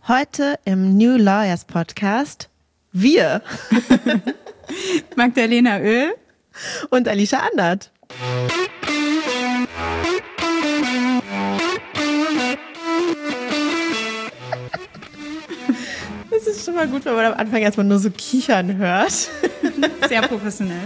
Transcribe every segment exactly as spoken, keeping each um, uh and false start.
Heute im New Lawyers Podcast wir. Magdalena Oehl und Alicia Andert. Es ist schon mal gut, wenn man am Anfang erstmal nur so kichern hört. Sehr professionell.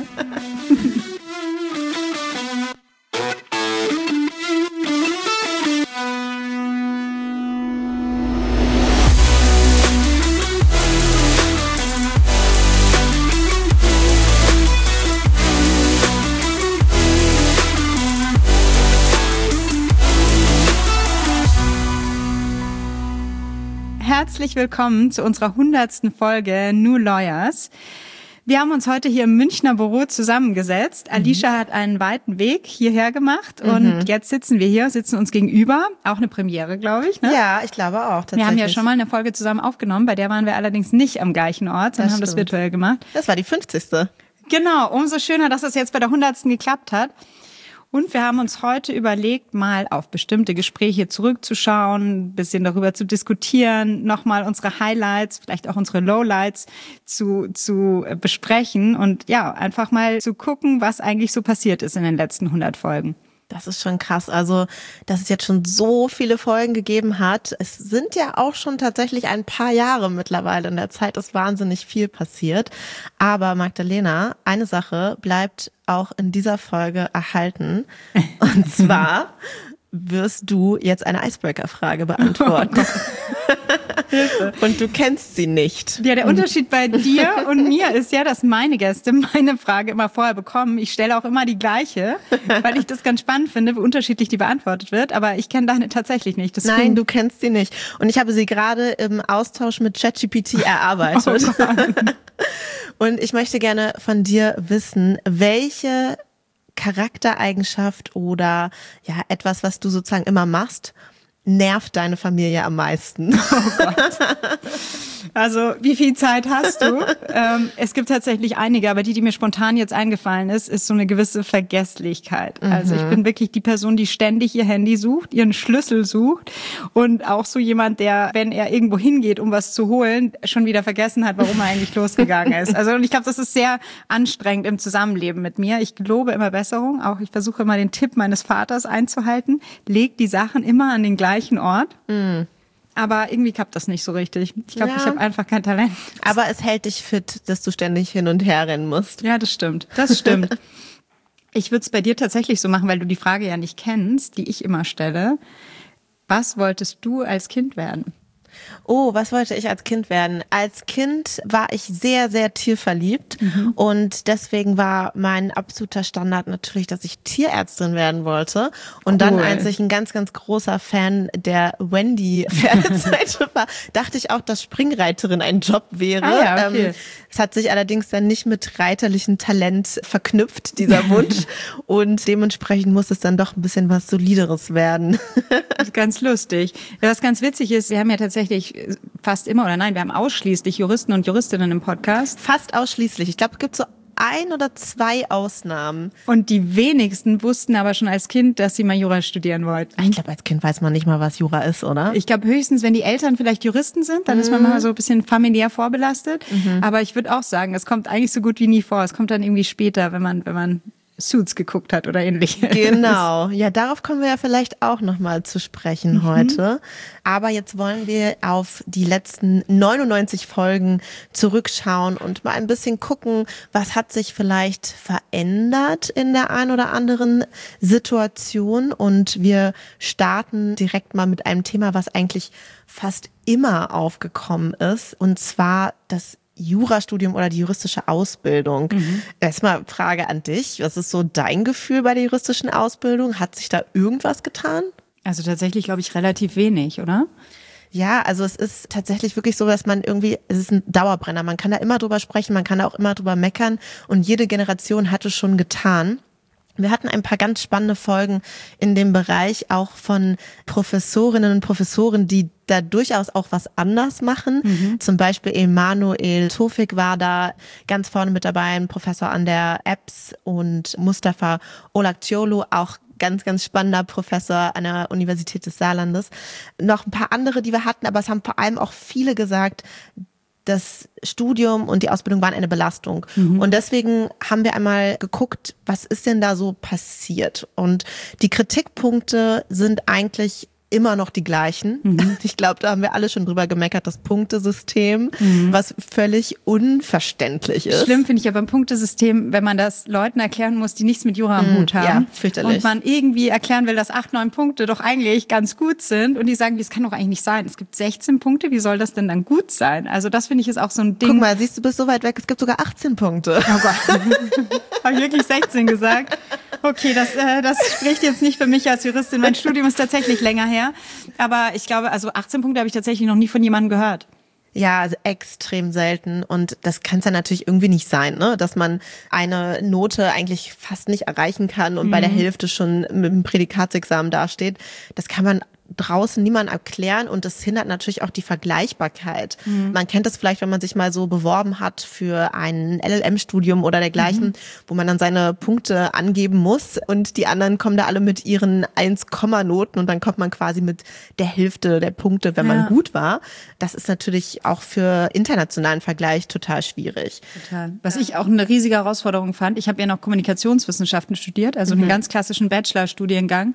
Herzlich willkommen zu unserer hundertsten Folge New Lawyers. Wir haben uns heute hier im Münchner Büro zusammengesetzt. Alicia mhm. hat einen weiten Weg hierher gemacht und mhm. jetzt sitzen wir hier, sitzen uns gegenüber. Auch eine Premiere, glaube ich. Ne? Ja, ich glaube auch. Wir haben ja schon mal eine Folge zusammen aufgenommen, bei der waren wir allerdings nicht am gleichen Ort, sondern haben das virtuell gemacht. Das war die fünfzigste. Genau, umso schöner, dass es jetzt bei der hundertsten geklappt hat. Und wir haben uns heute überlegt, mal auf bestimmte Gespräche zurückzuschauen, ein bisschen darüber zu diskutieren, nochmal unsere Highlights, vielleicht auch unsere Lowlights zu, zu besprechen und ja, einfach mal zu gucken, was eigentlich so passiert ist in den letzten hundert Folgen. Das ist schon krass. Also, dass es jetzt schon so viele Folgen gegeben hat. Es sind ja auch schon tatsächlich ein paar Jahre mittlerweile. In der Zeit ist wahnsinnig viel passiert. Aber Magdalena, eine Sache bleibt auch in dieser Folge erhalten. Und zwar wirst du jetzt eine Icebreaker-Frage beantworten. Und du kennst sie nicht. Ja, der Unterschied bei dir und mir ist ja, dass meine Gäste meine Frage immer vorher bekommen. Ich stelle auch immer die gleiche, weil ich das ganz spannend finde, wie unterschiedlich die beantwortet wird. Aber ich kenne deine tatsächlich nicht. Deswegen Nein, du kennst sie nicht. Und ich habe sie gerade im Austausch mit ChatGPT erarbeitet. Oh und ich möchte gerne von dir wissen, welche Charaktereigenschaft oder ja etwas, was du sozusagen immer machst, nervt deine Familie am meisten? Oh Gott. Also, wie viel Zeit hast du? ähm, es gibt tatsächlich einige, aber die, die mir spontan jetzt eingefallen ist, ist so eine gewisse Vergesslichkeit. Mhm. Also ich bin wirklich die Person, die ständig ihr Handy sucht, ihren Schlüssel sucht und auch so jemand, der, wenn er irgendwo hingeht, um was zu holen, schon wieder vergessen hat, warum er eigentlich losgegangen ist. Also und ich glaube, das ist sehr anstrengend im Zusammenleben mit mir. Ich gelobe immer Besserung. Auch ich versuche immer den Tipp meines Vaters einzuhalten. Leg die Sachen immer an den gleichen Ort. Mhm. Aber irgendwie klappt das nicht so richtig. Ich glaube, ja. ich habe einfach kein Talent. Aber es hält dich fit, dass du ständig hin und her rennen musst. Ja, das stimmt. Das stimmt. Ich würde es bei dir tatsächlich so machen, weil du die Frage ja nicht kennst, die ich immer stelle. Was wolltest du als Kind werden? Oh, was wollte ich als Kind werden? Als Kind war ich sehr, sehr tierverliebt mhm. und deswegen war mein absoluter Standard natürlich, dass ich Tierärztin werden wollte. Und cool. dann, als ich ein ganz, ganz großer Fan der Wendy-Pferdezeit war, dachte ich auch, dass Springreiterin ein Job wäre. Ah ja, okay. ähm, es hat sich allerdings dann nicht mit reiterlichem Talent verknüpft, dieser Wunsch. Und dementsprechend muss es dann doch ein bisschen was Solideres werden. Das ist ganz lustig. Was ganz witzig ist, wir haben ja tatsächlich fast immer, oder nein, wir haben ausschließlich Juristen und Juristinnen im Podcast. Fast ausschließlich. Ich glaube, es gibt so ein oder zwei Ausnahmen. Und die wenigsten wussten aber schon als Kind, dass sie mal Jura studieren wollten. Ich glaube, als Kind weiß man nicht mal, was Jura ist, oder? Ich glaube höchstens, wenn die Eltern vielleicht Juristen sind, dann mhm. ist man mal so ein bisschen familiär vorbelastet. Mhm. Aber ich würde auch sagen, es kommt eigentlich so gut wie nie vor. Es kommt dann irgendwie später, wenn man, wenn man Suits geguckt hat oder ähnliches. Genau. Ja, darauf kommen wir ja vielleicht auch nochmal zu sprechen mhm. heute. Aber jetzt wollen wir auf die letzten neunundneunzig Folgen zurückschauen und mal ein bisschen gucken, was hat sich vielleicht verändert in der ein oder anderen Situation. Und wir starten direkt mal mit einem Thema, was eigentlich fast immer aufgekommen ist. Und zwar das Jurastudium oder die juristische Ausbildung. Mhm. Erstmal Frage an dich. Was ist so dein Gefühl bei der juristischen Ausbildung? Hat sich da irgendwas getan? Also tatsächlich glaube ich relativ wenig, oder? Ja, also es ist tatsächlich wirklich so, dass man irgendwie, es ist ein Dauerbrenner. Man kann da immer drüber sprechen, man kann da auch immer drüber meckern und jede Generation hat es schon getan. Wir hatten ein paar ganz spannende Folgen in dem Bereich auch von Professorinnen und Professoren, die da durchaus auch was anders machen. Mhm. Zum Beispiel Emanuel Tofik war da ganz vorne mit dabei, ein Professor an der E B S und Mustafa Olakcioglu, auch ganz, ganz spannender Professor an der Universität des Saarlandes. Noch ein paar andere, die wir hatten, aber es haben vor allem auch viele gesagt, das Studium und die Ausbildung waren eine Belastung. Mhm. Und deswegen haben wir einmal geguckt, was ist denn da so passiert? Und die Kritikpunkte sind eigentlich immer noch die gleichen. Mhm. Ich glaube, da haben wir alle schon drüber gemeckert, das Punktesystem, mhm. was völlig unverständlich ist. Schlimm finde ich ja beim Punktesystem, wenn man das Leuten erklären muss, die nichts mit Jura am mhm. Hut haben. Ja, fürchterlich. Und man irgendwie erklären will, dass acht, neun Punkte doch eigentlich ganz gut sind. Und die sagen, das kann doch eigentlich nicht sein. Es gibt sechzehn Punkte, wie soll das denn dann gut sein? Also das finde ich ist auch so ein Ding. Guck mal, siehst du, bist so weit weg, es gibt sogar achtzehn Punkte. Oh Gott. Habe ich wirklich sechzehn gesagt? Okay, das, äh, das spricht jetzt nicht für mich als Juristin. Mein Studium ist tatsächlich länger her. Aber ich glaube, also achtzehn Punkte habe ich tatsächlich noch nie von jemandem gehört. Ja, also extrem selten. Und das kann es ja natürlich irgendwie nicht sein, ne? Dass man eine Note eigentlich fast nicht erreichen kann und mhm. bei der Hälfte schon mit dem Prädikatsexamen dasteht. Das kann man draußen niemand erklären und das hindert natürlich auch die Vergleichbarkeit. Mhm. Man kennt das vielleicht, wenn man sich mal so beworben hat für ein L L M-Studium oder dergleichen, mhm. wo man dann seine Punkte angeben muss und die anderen kommen da alle mit ihren eins-Noten und dann kommt man quasi mit der Hälfte der Punkte, wenn ja. man gut war. Das ist natürlich auch für internationalen Vergleich total schwierig. Total. Was ich auch eine riesige Herausforderung fand, ich habe ja noch Kommunikationswissenschaften studiert, also mhm. einen ganz klassischen Bachelorstudiengang.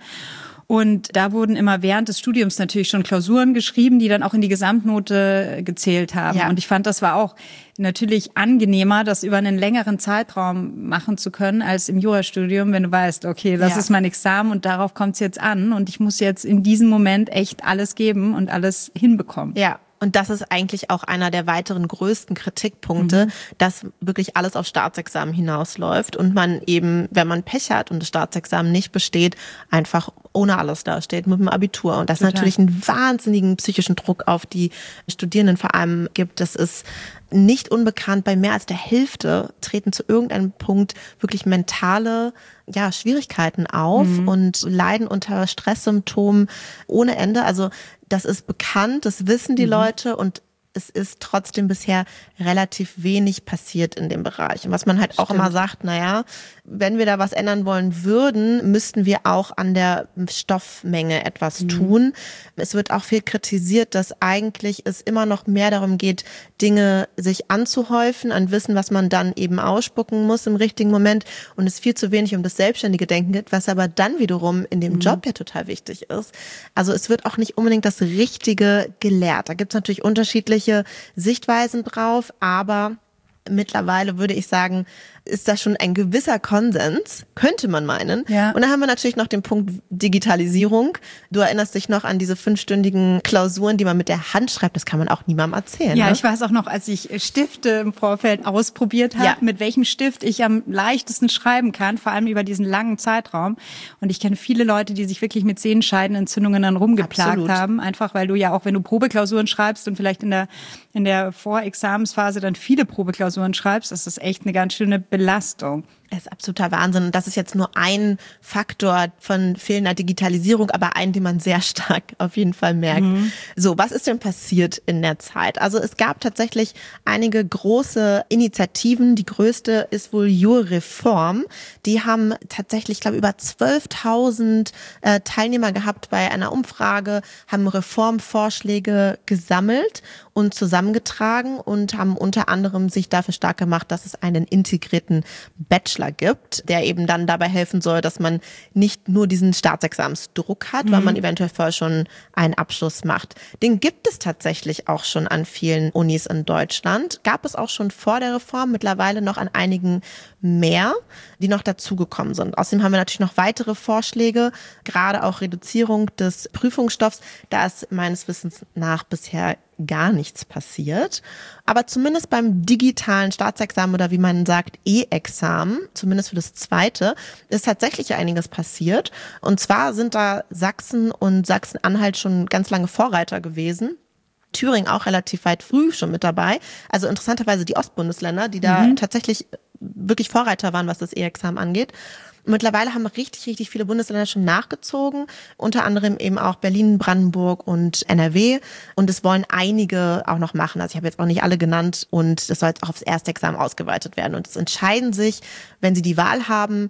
Und da wurden immer während des Studiums natürlich schon Klausuren geschrieben, die dann auch in die Gesamtnote gezählt haben. Ja. Und ich fand, das war auch natürlich angenehmer, das über einen längeren Zeitraum machen zu können, als im Jurastudium, wenn du weißt, okay, das ja. ist mein Examen und darauf kommt es jetzt an. Und ich muss jetzt in diesem Moment echt alles geben und alles hinbekommen. Ja. Und das ist eigentlich auch einer der weiteren größten Kritikpunkte, mhm. dass wirklich alles auf Staatsexamen hinausläuft und man eben, wenn man Pech hat und das Staatsexamen nicht besteht, einfach ohne alles dasteht mit dem Abitur. Und das Total. natürlich einen wahnsinnigen psychischen Druck auf die Studierenden vor allem gibt. Das ist nicht unbekannt, bei mehr als der Hälfte treten zu irgendeinem Punkt wirklich mentale ja, Schwierigkeiten auf mhm. und leiden unter Stresssymptomen ohne Ende. Also das ist bekannt, das wissen die mhm. Leute und es ist trotzdem bisher relativ wenig passiert in dem Bereich. Und was man halt Stimmt. auch immer sagt, naja, wenn wir da was ändern wollen würden, müssten wir auch an der Stoffmenge etwas mhm. tun. Es wird auch viel kritisiert, dass eigentlich es immer noch mehr darum geht, Dinge sich anzuhäufen an Wissen, was man dann eben ausspucken muss im richtigen Moment und es viel zu wenig um das selbstständige Denken geht, was aber dann wiederum in dem mhm. Job ja total wichtig ist. Also es wird auch nicht unbedingt das Richtige gelehrt. Da gibt es natürlich unterschiedliche Sichtweisen drauf, aber mittlerweile würde ich sagen, ist da schon ein gewisser Konsens, könnte man meinen. Ja. Und dann haben wir natürlich noch den Punkt Digitalisierung. Du erinnerst dich noch an diese fünfstündigen Klausuren, die man mit der Hand schreibt. Das kann man auch niemandem erzählen. Ja, ne? Ich weiß auch noch, als ich Stifte im Vorfeld ausprobiert habe, ja. mit welchem Stift ich am leichtesten schreiben kann, vor allem über diesen langen Zeitraum. Und ich kenne viele Leute, die sich wirklich mit Sehenscheidenentzündungen dann rumgeplagt Absolut. haben. Einfach, weil du ja auch, wenn du Probeklausuren schreibst und vielleicht in der, in der Vorexamensphase dann viele Probeklausuren schreibst, das ist echt eine ganz schöne Belastung. Das ist absoluter Wahnsinn. Und das ist jetzt nur ein Faktor von fehlender Digitalisierung, aber einen, den man sehr stark auf jeden Fall merkt. Mhm. So, was ist denn passiert in der Zeit? Also es gab tatsächlich einige große Initiativen. Die größte ist wohl Jurreform. Die haben tatsächlich, ich glaube, über zwölftausend äh, Teilnehmer gehabt bei einer Umfrage, haben Reformvorschläge gesammelt und zusammengetragen und haben unter anderem sich dafür stark gemacht, dass es einen integrierten Bachelor gibt, der eben dann dabei helfen soll, dass man nicht nur diesen Staatsexamensdruck hat, mhm. weil man eventuell vorher schon einen Abschluss macht. Den gibt es tatsächlich auch schon an vielen Unis in Deutschland. Gab es auch schon vor der Reform, mittlerweile noch an einigen mehr, die noch dazugekommen sind. Außerdem haben wir natürlich noch weitere Vorschläge, gerade auch Reduzierung des Prüfungsstoffs. Da ist meines Wissens nach bisher gar nichts passiert. Aber zumindest beim digitalen Staatsexamen oder wie man sagt, E-Examen, zumindest für das zweite, ist tatsächlich einiges passiert. Und zwar sind da Sachsen und Sachsen-Anhalt schon ganz lange Vorreiter gewesen. Thüringen auch relativ weit früh schon mit dabei. Also interessanterweise die Ostbundesländer, die da mhm. tatsächlich wirklich Vorreiter waren, was das E-Examen angeht. Mittlerweile haben richtig, richtig viele Bundesländer schon nachgezogen, unter anderem eben auch Berlin, Brandenburg und N R W. Und es wollen einige auch noch machen. Also ich habe jetzt auch nicht alle genannt und das soll jetzt auch aufs erste Examen ausgeweitet werden. Und es entscheiden sich, wenn sie die Wahl haben,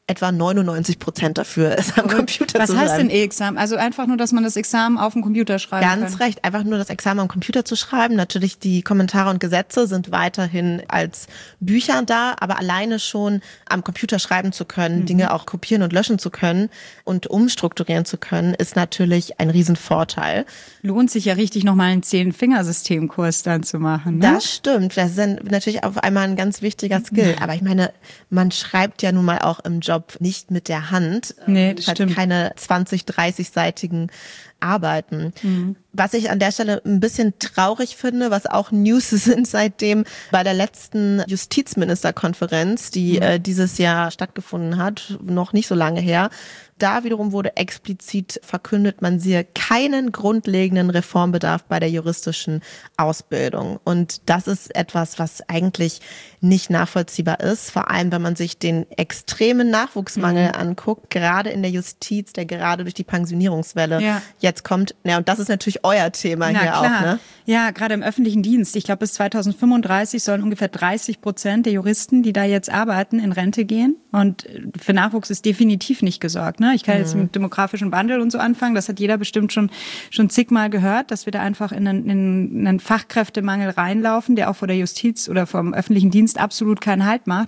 etwa neunundneunzig Prozent dafür ist, am Computer Was zu schreiben. Was heißt denn E-Examen? Also einfach nur, dass man das Examen auf dem Computer schreiben Ganz kann? Ganz recht, einfach nur das Examen am Computer zu schreiben. Natürlich die Kommentare und Gesetze sind weiterhin als Bücher da, aber alleine schon am Computer schreiben zu können, mhm. Dinge auch kopieren und löschen zu können und umstrukturieren zu können, ist natürlich ein Riesenvorteil. Lohnt sich ja richtig, nochmal einen Zehn-Fingersystem-Kurs dann zu machen, ne? Das stimmt, das ist dann natürlich auf einmal ein ganz wichtiger Skill. Aber ich meine, man schreibt ja nun mal auch im Job nicht mit der Hand. Nee, das halt stimmt. Keine zwanzig, dreißig-seitigen Arbeiten. Mhm. Was ich an der Stelle ein bisschen traurig finde, was auch News sind seitdem bei der letzten Justizministerkonferenz, die mhm. äh, dieses Jahr stattgefunden hat, noch nicht so lange her. Da wiederum wurde explizit verkündet, man sehe keinen grundlegenden Reformbedarf bei der juristischen Ausbildung. Und das ist etwas, was eigentlich nicht nachvollziehbar ist, vor allem wenn man sich den extremen Nachwuchsmangel mhm. anguckt, gerade in der Justiz, der gerade durch die Pensionierungswelle ja. jetzt kommt. Ja, und das ist natürlich euer Thema Na, hier klar. auch, ne? Ja, gerade im öffentlichen Dienst. Ich glaube, bis zweitausendfünfunddreißig sollen ungefähr dreißig Prozent der Juristen, die da jetzt arbeiten, in Rente gehen. Und für Nachwuchs ist definitiv nicht gesorgt, ne? Ich kann jetzt mit demografischen Wandel und so anfangen. Das hat jeder bestimmt schon schon zigmal gehört, dass wir da einfach in einen, in einen Fachkräftemangel reinlaufen, der auch vor der Justiz oder vom öffentlichen Dienst absolut keinen Halt macht.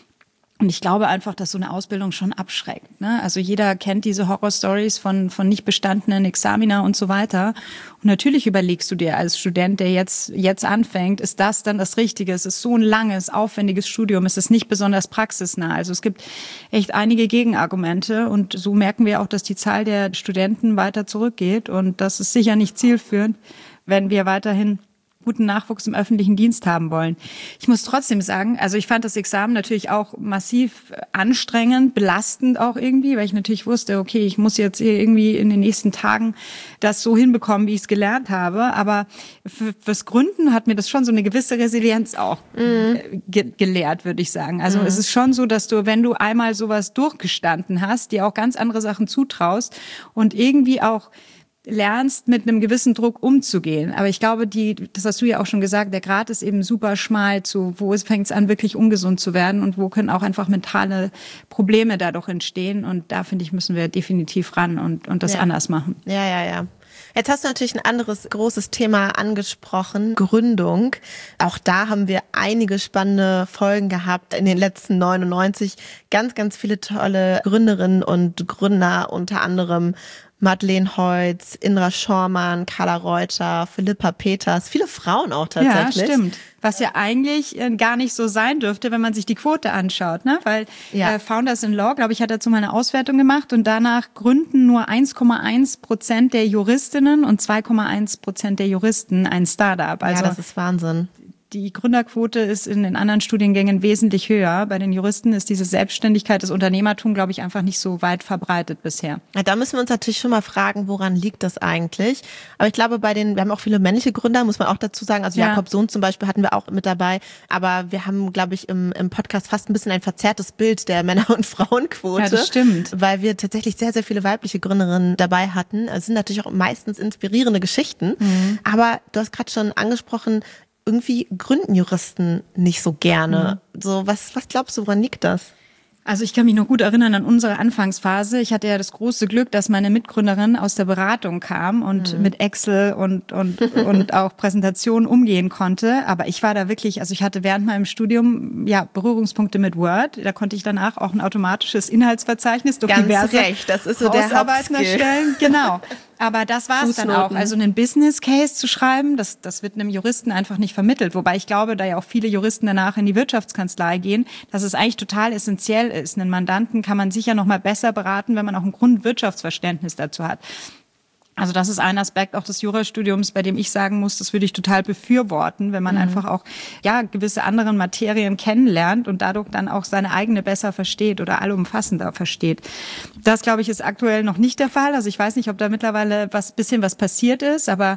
Und ich glaube einfach, dass so eine Ausbildung schon abschreckt, ne? Also jeder kennt diese Horror-Stories von von nicht bestandenen Examina und so weiter. Und natürlich überlegst du dir als Student, der jetzt jetzt anfängt, ist das dann das Richtige? Es ist so ein langes, aufwendiges Studium. Es ist nicht besonders praxisnah. Also es gibt echt einige Gegenargumente. Und so merken wir auch, dass die Zahl der Studenten weiter zurückgeht. Und das ist sicher nicht zielführend, wenn wir weiterhin guten Nachwuchs im öffentlichen Dienst haben wollen. Ich muss trotzdem sagen, also ich fand das Examen natürlich auch massiv anstrengend, belastend auch irgendwie, weil ich natürlich wusste, okay, ich muss jetzt irgendwie in den nächsten Tagen das so hinbekommen, wie ich es gelernt habe. Aber für, fürs Gründen hat mir das schon so eine gewisse Resilienz auch mhm. ge- gelehrt, würde ich sagen. Also mhm. es ist schon so, dass du, wenn du einmal sowas durchgestanden hast, dir auch ganz andere Sachen zutraust und irgendwie auch lernst, mit einem gewissen Druck umzugehen. Aber ich glaube, die, das hast du ja auch schon gesagt, der Grad ist eben super schmal zu, wo fängt es an, wirklich ungesund zu werden und wo können auch einfach mentale Probleme dadurch entstehen. Und da, finde ich, müssen wir definitiv ran und, und das ja. anders machen. Ja, ja, ja. Jetzt hast du natürlich ein anderes großes Thema angesprochen, Gründung. Auch da haben wir einige spannende Folgen gehabt in den letzten neunundneunzig. Ganz, ganz viele tolle Gründerinnen und Gründer, unter anderem Madeleine Heutz, Indra Schormann, Carla Reuter, Philippa Peters, viele Frauen auch tatsächlich. Ja, stimmt. Was ja eigentlich gar nicht so sein dürfte, wenn man sich die Quote anschaut, ne? Weil ja. äh, Founders in Law, glaube ich, hat dazu mal eine Auswertung gemacht und danach gründen nur eins Komma eins Prozent der Juristinnen und zwei Komma eins Prozent der Juristen ein Startup. Also ja, das ist Wahnsinn. Die Gründerquote ist in den anderen Studiengängen wesentlich höher. Bei den Juristen ist diese Selbstständigkeit, das Unternehmertum, glaube ich, einfach nicht so weit verbreitet bisher. Ja, da müssen wir uns natürlich schon mal fragen, woran liegt das eigentlich? Aber ich glaube, bei den, wir haben auch viele männliche Gründer, muss man auch dazu sagen. Also ja. Jakob Sohn zum Beispiel hatten wir auch mit dabei. Aber wir haben, glaube ich, im, im Podcast fast ein bisschen ein verzerrtes Bild der Männer- und Frauenquote. Ja, das stimmt. Weil wir tatsächlich sehr, sehr viele weibliche Gründerinnen dabei hatten. Es sind natürlich auch meistens inspirierende Geschichten. Mhm. Aber du hast gerade schon angesprochen, irgendwie gründen Juristen nicht so gerne. Mhm. So, was, was glaubst du, woran liegt das? Also ich kann mich noch gut erinnern an unsere Anfangsphase. Ich hatte ja das große Glück, dass meine Mitgründerin aus der Beratung kam und mhm. mit Excel und und und auch Präsentationen umgehen konnte. Aber ich war da wirklich, also ich hatte während meinem Studium ja Berührungspunkte mit Word. Da konnte ich danach auch ein automatisches Inhaltsverzeichnis durch Ganz diverse recht, das ist so der Hausarbeiten erstellen. Genau. Aber das war es dann auch. Also einen Business Case zu schreiben, das, das wird einem Juristen einfach nicht vermittelt. Wobei ich glaube, da ja auch viele Juristen danach in die Wirtschaftskanzlei gehen, dass es eigentlich total essentiell ist. Einen Mandanten kann man sicher noch mal besser beraten, wenn man auch ein Grundwirtschaftsverständnis dazu hat. Also das ist ein Aspekt auch des Jurastudiums, bei dem ich sagen muss, das würde ich total befürworten, wenn man mhm. einfach auch ja gewisse anderen Materien kennenlernt und dadurch dann auch seine eigene besser versteht oder allumfassender versteht. Das, glaube ich, ist aktuell noch nicht der Fall. Also ich weiß nicht, ob da mittlerweile was bisschen was passiert ist, aber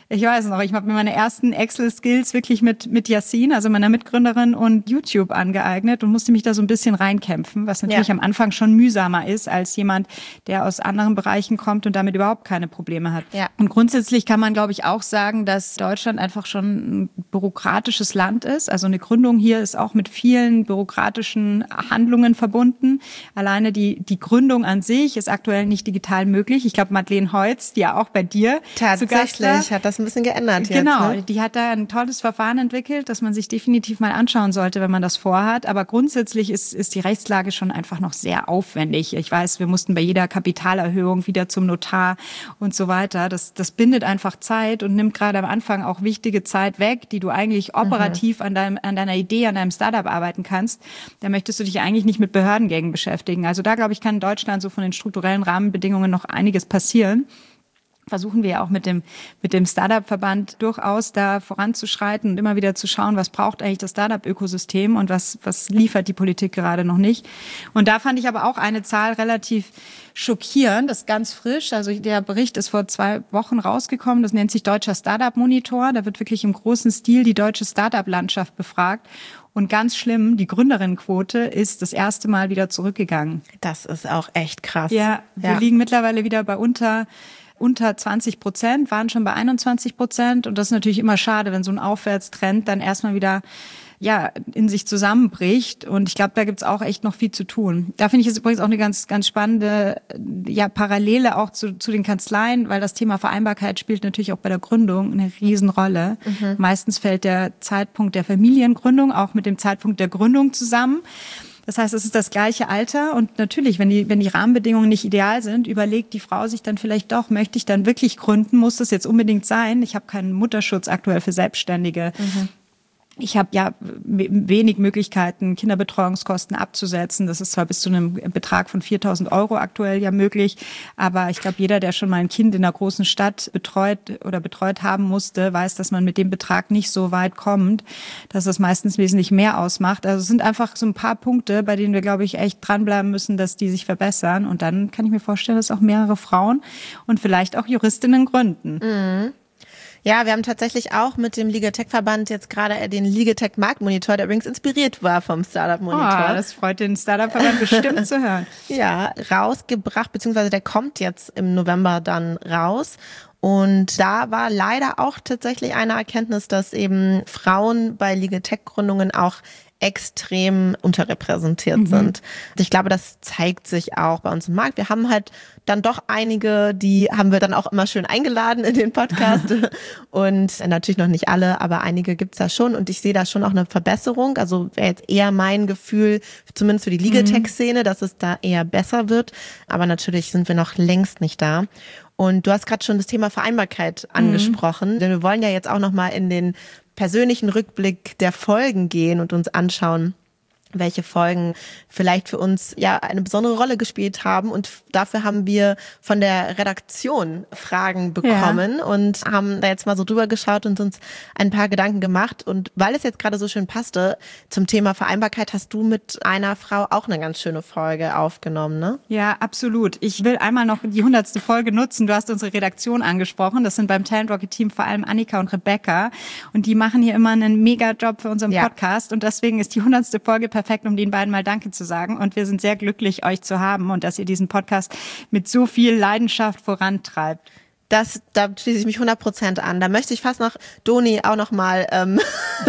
Ich weiß noch, ich habe mir meine ersten Excel-Skills wirklich mit mit Yassin, also meiner Mitgründerin, und YouTube angeeignet und musste mich da so ein bisschen reinkämpfen, was natürlich ja. am Anfang schon mühsamer ist als jemand, der aus anderen Bereichen kommt und damit überhaupt keine Probleme hat. Ja. Und grundsätzlich kann man, glaube ich, auch sagen, dass Deutschland einfach schon ein bürokratisches Land ist. Also eine Gründung hier ist auch mit vielen bürokratischen Handlungen verbunden. Alleine die die Gründung an sich ist aktuell nicht digital möglich. Ich glaube, Madeleine Heutz, die ja auch bei dir tatsächlich hat das ein bisschen geändert jetzt. Genau, ne? Die hat da ein tolles Verfahren entwickelt, das man sich definitiv mal anschauen sollte, wenn man das vorhat. Aber grundsätzlich ist, ist die Rechtslage schon einfach noch sehr aufwendig. Ich weiß, wir mussten bei jeder Kapitalerhöhung wieder zum Notar und so weiter. Das, das bindet einfach Zeit und nimmt gerade am Anfang auch wichtige Zeit weg, die du eigentlich operativ mhm. an, deinem, an deiner Idee, an deinem Startup arbeiten kannst. Da möchtest du dich eigentlich nicht mit Behördengängen beschäftigen. Also da, glaube ich, kann in Deutschland so von den strukturellen Rahmenbedingungen noch einiges passieren. Versuchen wir ja auch mit dem mit dem Startup-Verband durchaus da voranzuschreiten und immer wieder zu schauen, was braucht eigentlich das Startup-Ökosystem und was was liefert die Politik gerade noch nicht. Und da fand ich aber auch eine Zahl relativ schockierend, das ist ganz frisch. Also der Bericht ist vor zwei Wochen rausgekommen, das nennt sich Deutscher Startup-Monitor. Da wird wirklich im großen Stil die deutsche Startup-Landschaft befragt. Und ganz schlimm, die Gründerinnenquote ist das erste Mal wieder zurückgegangen. Das ist auch echt krass. Ja, wir ja. liegen mittlerweile wieder bei unter unter zwanzig Prozent, waren schon bei einundzwanzig Prozent. Und das ist natürlich immer schade, wenn so ein Aufwärtstrend dann erstmal wieder ja in sich zusammenbricht. Und ich glaube, da gibt's auch echt noch viel zu tun. Da finde ich es übrigens auch eine ganz ganz spannende ja Parallele auch zu, zu den Kanzleien, weil das Thema Vereinbarkeit spielt natürlich auch bei der Gründung eine Riesenrolle. Mhm. Meistens fällt der Zeitpunkt der Familiengründung auch mit dem Zeitpunkt der Gründung zusammen. Das heißt, es ist das gleiche Alter und natürlich, wenn die, wenn die Rahmenbedingungen nicht ideal sind, überlegt die Frau sich dann vielleicht doch, möchte ich dann wirklich gründen, muss das jetzt unbedingt sein? Ich habe keinen Mutterschutz aktuell für Selbstständige. Mhm. Ich habe ja wenig Möglichkeiten, Kinderbetreuungskosten abzusetzen. Das ist zwar bis zu einem Betrag von viertausend Euro aktuell ja möglich, aber ich glaube, jeder, der schon mal ein Kind in einer großen Stadt betreut oder betreut haben musste, weiß, dass man mit dem Betrag nicht so weit kommt, dass das meistens wesentlich mehr ausmacht. Also es sind einfach so ein paar Punkte, bei denen wir, glaube ich, echt dranbleiben müssen, dass die sich verbessern. Und dann kann ich mir vorstellen, dass auch mehrere Frauen und vielleicht auch Juristinnen gründen. Mhm. Ja, wir haben tatsächlich auch mit dem Ligatech-Verband jetzt gerade den Ligatech-Marktmonitor, der übrigens inspiriert war vom Startup-Monitor. Oh, das freut den Startup-Verband bestimmt zu hören. Ja, rausgebracht, beziehungsweise der kommt jetzt im November dann raus. Und da war leider auch tatsächlich eine Erkenntnis, dass eben Frauen bei Ligatech-Gründungen auch extrem unterrepräsentiert mhm. sind. Ich glaube, das zeigt sich auch bei uns im Markt. Wir haben halt dann doch einige, die haben wir dann auch immer schön eingeladen in den Podcast und natürlich noch nicht alle, aber einige gibt's da schon und ich sehe da schon auch eine Verbesserung. Also wäre jetzt eher mein Gefühl, zumindest für die Legal-Tech-Szene, dass es da eher besser wird, aber natürlich sind wir noch längst nicht da. Und du hast gerade schon das Thema Vereinbarkeit angesprochen, mhm. denn wir wollen ja jetzt auch noch mal in den persönlichen Rückblick der Folgen gehen und uns anschauen, welche Folgen vielleicht für uns ja eine besondere Rolle gespielt haben. Und dafür haben wir von der Redaktion Fragen bekommen ja. und haben da jetzt mal so drüber geschaut und uns ein paar Gedanken gemacht. Und weil es jetzt gerade so schön passte zum Thema Vereinbarkeit, hast du mit einer Frau auch eine ganz schöne Folge aufgenommen, ne? Ja, absolut. Ich will einmal noch die hundertste Folge nutzen. Du hast unsere Redaktion angesprochen. Das sind beim Talent Rocket Team vor allem Annika und Rebecca. Und die machen hier immer einen Mega-Job für unseren ja. Podcast. Und deswegen ist die hundertste Folge perfekt, um den beiden mal Danke zu sagen. Und wir sind sehr glücklich, euch zu haben und dass ihr diesen Podcast mit so viel Leidenschaft vorantreibt. Das, da schließe ich mich hundert Prozent an. Da möchte ich fast noch Doni auch noch mal ähm,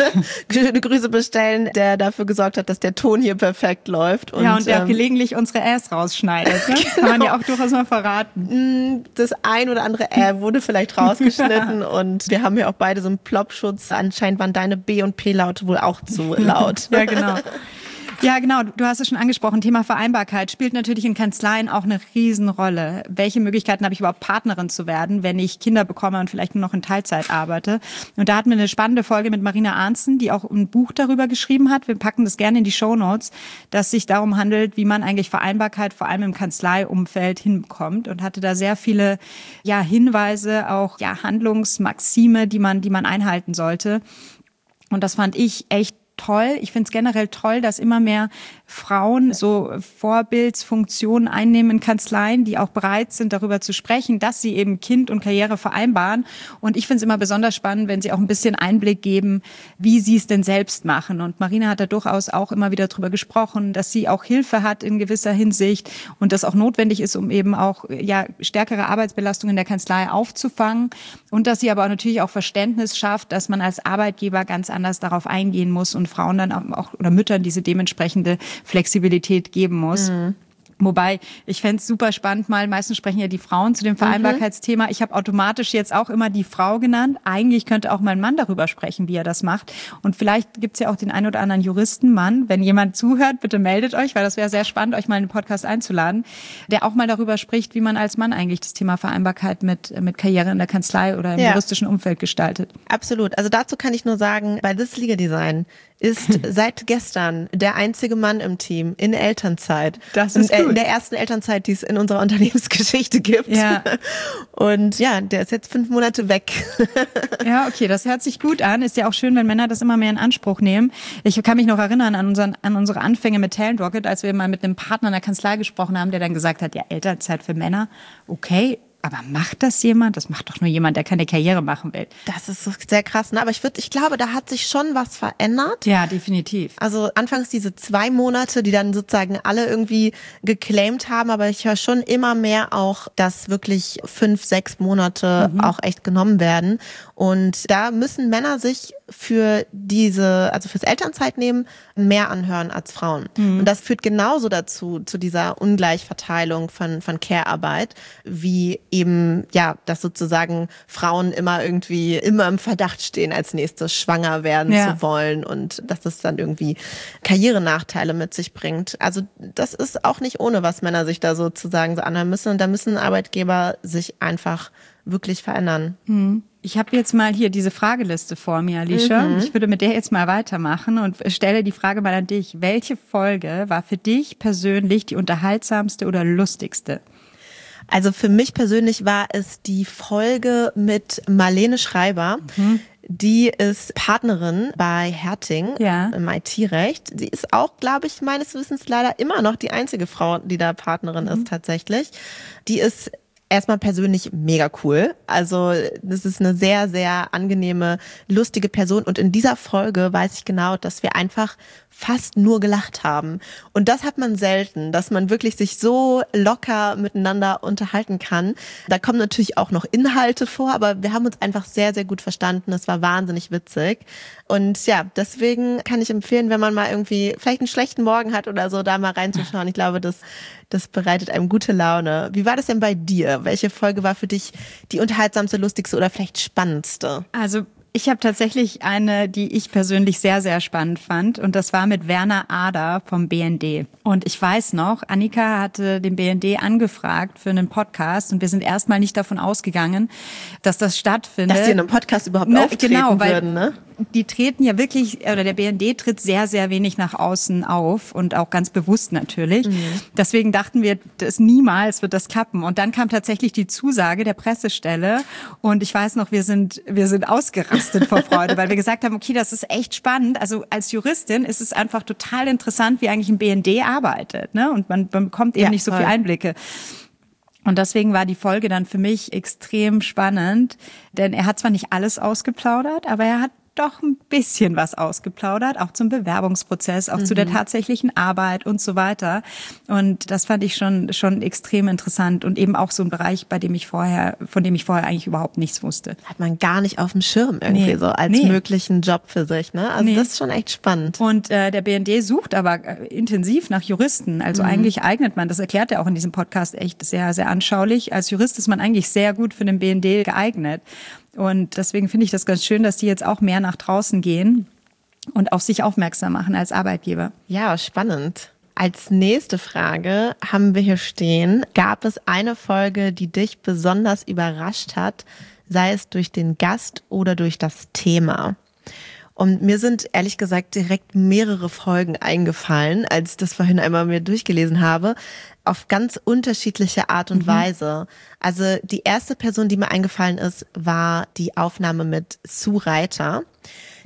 eine Grüße bestellen, der dafür gesorgt hat, dass der Ton hier perfekt läuft. Und, ja, und der ähm, auch gelegentlich unsere Äs rausschneidet. Ne? Genau. Kann man ja auch durchaus mal verraten. Das ein oder andere Ä wurde vielleicht rausgeschnitten und wir haben ja auch beide so einen Plopschutz. Anscheinend waren deine B- und P-Laute wohl auch zu laut. Ja, genau. Ja, genau. Du hast es schon angesprochen. Thema Vereinbarkeit spielt natürlich in Kanzleien auch eine Riesenrolle. Welche Möglichkeiten habe ich überhaupt, Partnerin zu werden, wenn ich Kinder bekomme und vielleicht nur noch in Teilzeit arbeite? Und da hatten wir eine spannende Folge mit Marina Arntzen, die auch ein Buch darüber geschrieben hat. Wir packen das gerne in die Shownotes, dass sich darum handelt, wie man eigentlich Vereinbarkeit vor allem im Kanzleiumfeld hinbekommt und hatte da sehr viele ja Hinweise, auch ja Handlungsmaxime, die man, die man einhalten sollte. Und das fand ich echt toll. Ich finde es generell toll, dass immer mehr Frauen so Vorbildsfunktionen einnehmen in Kanzleien, die auch bereit sind, darüber zu sprechen, dass sie eben Kind und Karriere vereinbaren. Und ich finde es immer besonders spannend, wenn sie auch ein bisschen Einblick geben, wie sie es denn selbst machen. Und Marina hat da durchaus auch immer wieder drüber gesprochen, dass sie auch Hilfe hat in gewisser Hinsicht und das auch notwendig ist, um eben auch ja stärkere Arbeitsbelastung in der Kanzlei aufzufangen. Und dass sie aber auch natürlich auch Verständnis schafft, dass man als Arbeitgeber ganz anders darauf eingehen muss und Frauen dann auch oder Müttern diese dementsprechende Flexibilität geben muss. Mhm. Wobei, ich fände es super spannend mal, meistens sprechen ja die Frauen zu dem Vereinbarkeitsthema. Ich habe automatisch jetzt auch immer die Frau genannt. Eigentlich könnte auch mein Mann darüber sprechen, wie er das macht. Und vielleicht gibt's ja auch den einen oder anderen Juristenmann. Wenn jemand zuhört, bitte meldet euch, weil das wäre sehr spannend, euch mal in den Podcast einzuladen, der auch mal darüber spricht, wie man als Mann eigentlich das Thema Vereinbarkeit mit, mit Karriere in der Kanzlei oder im ja. juristischen Umfeld gestaltet. Absolut. Also dazu kann ich nur sagen, bei This Legal Design ist seit gestern der einzige Mann im Team in Elternzeit. Das ist gut. In der ersten Elternzeit, die es in unserer Unternehmensgeschichte gibt. Ja. Und ja, der ist jetzt fünf Monate weg. Ja, okay, das hört sich gut an. Ist ja auch schön, wenn Männer das immer mehr in Anspruch nehmen. Ich kann mich noch erinnern an, unseren, an unsere Anfänge mit Talent Rocket, als wir mal mit einem Partner in der Kanzlei gesprochen haben, der dann gesagt hat, ja, Elternzeit für Männer, okay. Aber macht das jemand? Das macht doch nur jemand, der keine Karriere machen will. Das ist sehr krass, ne? Aber ich würde, ich glaube, da hat sich schon was verändert. Ja, definitiv. Also anfangs diese zwei Monate, die dann sozusagen alle irgendwie geclaimt haben, aber ich höre schon immer mehr auch, dass wirklich fünf, sechs Monate mhm. auch echt genommen werden. Und da müssen Männer sich für diese, also fürs Elternzeit nehmen, mehr anhören als Frauen. Mhm. Und das führt genauso dazu, zu dieser Ungleichverteilung von, von Care-Arbeit, wie eben, ja, dass sozusagen Frauen immer irgendwie, immer im Verdacht stehen, als nächstes schwanger werden ja. zu wollen und dass das dann irgendwie Karrierenachteile mit sich bringt. Also das ist auch nicht ohne, was Männer sich da sozusagen so anhören müssen. Und da müssen Arbeitgeber sich einfach wirklich verändern. Mhm. Ich habe jetzt mal hier diese Frageliste vor mir, Alicia. Mhm. Ich würde mit der jetzt mal weitermachen und stelle die Frage mal an dich. Welche Folge war für dich persönlich die unterhaltsamste oder lustigste? Also für mich persönlich war es die Folge mit Marlene Schreiber. Mhm. Die ist Partnerin bei Herting ja. im I T-Recht. Sie ist auch, glaube ich, meines Wissens leider immer noch die einzige Frau, die da Partnerin mhm. ist tatsächlich. Die ist erstmal persönlich mega cool. Also das ist eine sehr, sehr angenehme, lustige Person. Und in dieser Folge weiß ich genau, dass wir einfach fast nur gelacht haben. Und das hat man selten, dass man wirklich sich so locker miteinander unterhalten kann. Da kommen natürlich auch noch Inhalte vor, aber wir haben uns einfach sehr, sehr gut verstanden. Es war wahnsinnig witzig. Und ja, deswegen kann ich empfehlen, wenn man mal irgendwie vielleicht einen schlechten Morgen hat oder so, da mal reinzuschauen. Ich glaube, das, das bereitet einem gute Laune. Wie war das denn bei dir? Welche Folge war für dich die unterhaltsamste, lustigste oder vielleicht spannendste? Also ich habe tatsächlich eine, die ich persönlich sehr, sehr spannend fand. Und das war mit Werner Ader vom B N D. Und ich weiß noch, Annika hatte den B N D angefragt für einen Podcast. Und wir sind erstmal nicht davon ausgegangen, dass das stattfindet. Dass die in einem Podcast überhaupt ne, auftreten genau, weil würden, ne? Die treten ja wirklich, oder der B N D tritt sehr, sehr wenig nach außen auf und auch ganz bewusst natürlich. Mhm. Deswegen dachten wir, das niemals wird das klappen. Und dann kam tatsächlich die Zusage der Pressestelle und ich weiß noch, wir sind, wir sind ausgerastet vor Freude, weil wir gesagt haben, okay, das ist echt spannend. Also als Juristin ist es einfach total interessant, wie eigentlich ein B N D arbeitet, ne? Und man, man bekommt eben ja, nicht so viel Einblicke. Und deswegen war die Folge dann für mich extrem spannend, denn er hat zwar nicht alles ausgeplaudert, aber er hat doch ein bisschen was ausgeplaudert, auch zum Bewerbungsprozess, auch mhm. zu der tatsächlichen Arbeit und so weiter. Und das fand ich schon schon extrem interessant und eben auch so ein Bereich, bei dem ich vorher, von dem ich vorher eigentlich überhaupt nichts wusste. Hat man gar nicht auf dem Schirm irgendwie nee. so als nee. möglichen Job für sich, ne? Also nee. das ist schon echt spannend. Und äh, der B N D sucht aber äh, intensiv nach Juristen. Also mhm. eigentlich eignet man, das erklärt er auch in diesem Podcast echt sehr, sehr anschaulich. Als Jurist ist man eigentlich sehr gut für den B N D geeignet. Und deswegen finde ich das ganz schön, dass die jetzt auch mehr nach draußen gehen und auf sich aufmerksam machen als Arbeitgeber. Ja, spannend. Als nächste Frage haben wir hier stehen, gab es eine Folge, die dich besonders überrascht hat, sei es durch den Gast oder durch das Thema? Und mir sind ehrlich gesagt direkt mehrere Folgen eingefallen, als ich das vorhin einmal mir durchgelesen habe, auf ganz unterschiedliche Art und mhm. Weise. Also die erste Person, die mir eingefallen ist, war die Aufnahme mit Sue Reiter.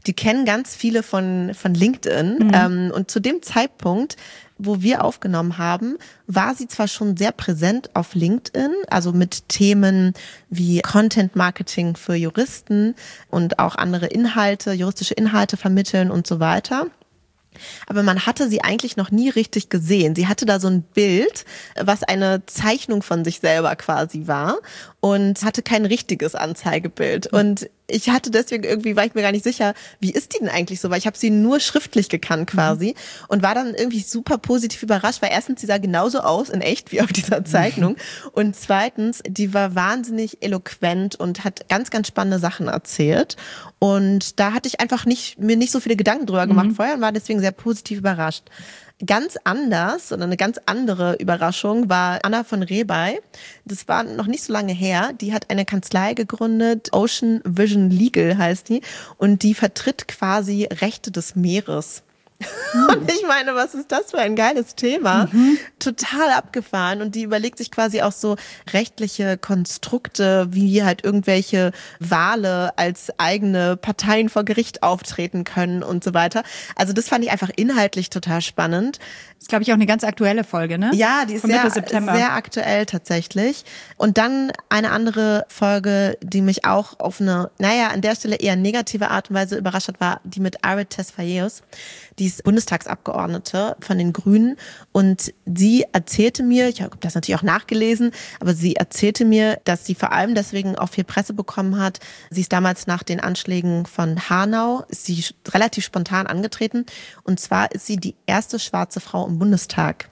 die kennen ganz viele von, von LinkedIn. Mhm. Ähm, und zu dem Zeitpunkt, wo wir aufgenommen haben, war sie zwar schon sehr präsent auf LinkedIn, also mit Themen wie Content Marketing für Juristen und auch andere Inhalte, juristische Inhalte vermitteln und so weiter. Aber man hatte sie eigentlich noch nie richtig gesehen. Sie hatte da so ein Bild, was eine Zeichnung von sich selber quasi war und hatte kein richtiges Anzeigebild. Und ich hatte deswegen irgendwie, war ich mir gar nicht sicher, wie ist die denn eigentlich so, weil ich habe sie nur schriftlich gekannt quasi mhm. und war dann irgendwie super positiv überrascht, weil erstens, sie sah genauso aus in echt wie auf dieser Zeichnung mhm. und zweitens, die war wahnsinnig eloquent und hat ganz, ganz spannende Sachen erzählt und da hatte ich einfach nicht, mir nicht so viele Gedanken drüber gemacht mhm. vorher und war deswegen sehr positiv überrascht. Ganz anders oder eine ganz andere Überraschung war Anna von Rehbey. Das war noch nicht so lange her. Die hat eine Kanzlei gegründet, Ocean Vision Legal heißt die, und die vertritt quasi Rechte des Meeres. Mhm. Und ich meine, was ist das für ein geiles Thema? Mhm. Total abgefahren. Und die überlegt sich quasi auch so rechtliche Konstrukte, wie halt irgendwelche Wale als eigene Parteien vor Gericht auftreten können und so weiter. Also das fand ich einfach inhaltlich total spannend. Das ist, glaube ich, auch eine ganz aktuelle Folge, ne? Ja, die ist sehr, sehr aktuell tatsächlich. Und dann eine andere Folge, die mich auch auf eine, naja, an der Stelle eher negative Art und Weise überrascht hat, war die mit Irit Tesfayeus. Die ist Bundestagsabgeordnete von den Grünen und sie erzählte mir, ich habe das natürlich auch nachgelesen, aber sie erzählte mir, dass sie vor allem deswegen auch viel Presse bekommen hat. Sie ist damals nach den Anschlägen von Hanau, ist sie relativ spontan angetreten und zwar ist sie die erste schwarze Frau im Bundestag.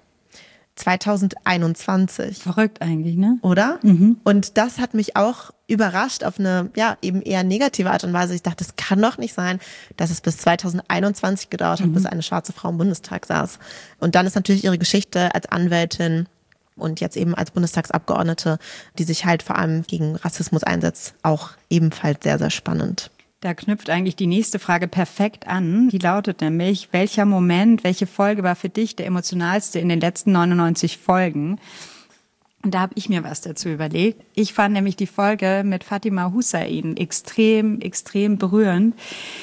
zwanzig einundzwanzig. Verrückt eigentlich, ne? Oder? Mhm. Und das hat mich auch überrascht auf eine, ja, eben eher negative Art und Weise. Ich dachte, es kann doch nicht sein, dass es bis zwanzig einundzwanzig gedauert hat, mhm. bis eine schwarze Frau im Bundestag saß. Und dann ist natürlich ihre Geschichte als Anwältin und jetzt eben als Bundestagsabgeordnete, die sich halt vor allem gegen Rassismus einsetzt, auch ebenfalls sehr, sehr spannend. Da knüpft eigentlich die nächste Frage perfekt an. Die lautet nämlich, welcher Moment, welche Folge war für dich der emotionalste in den letzten neunundneunzig Folgen? Und da habe ich mir was dazu überlegt. Ich fand nämlich die Folge mit Fatima Hussein extrem, extrem berührend.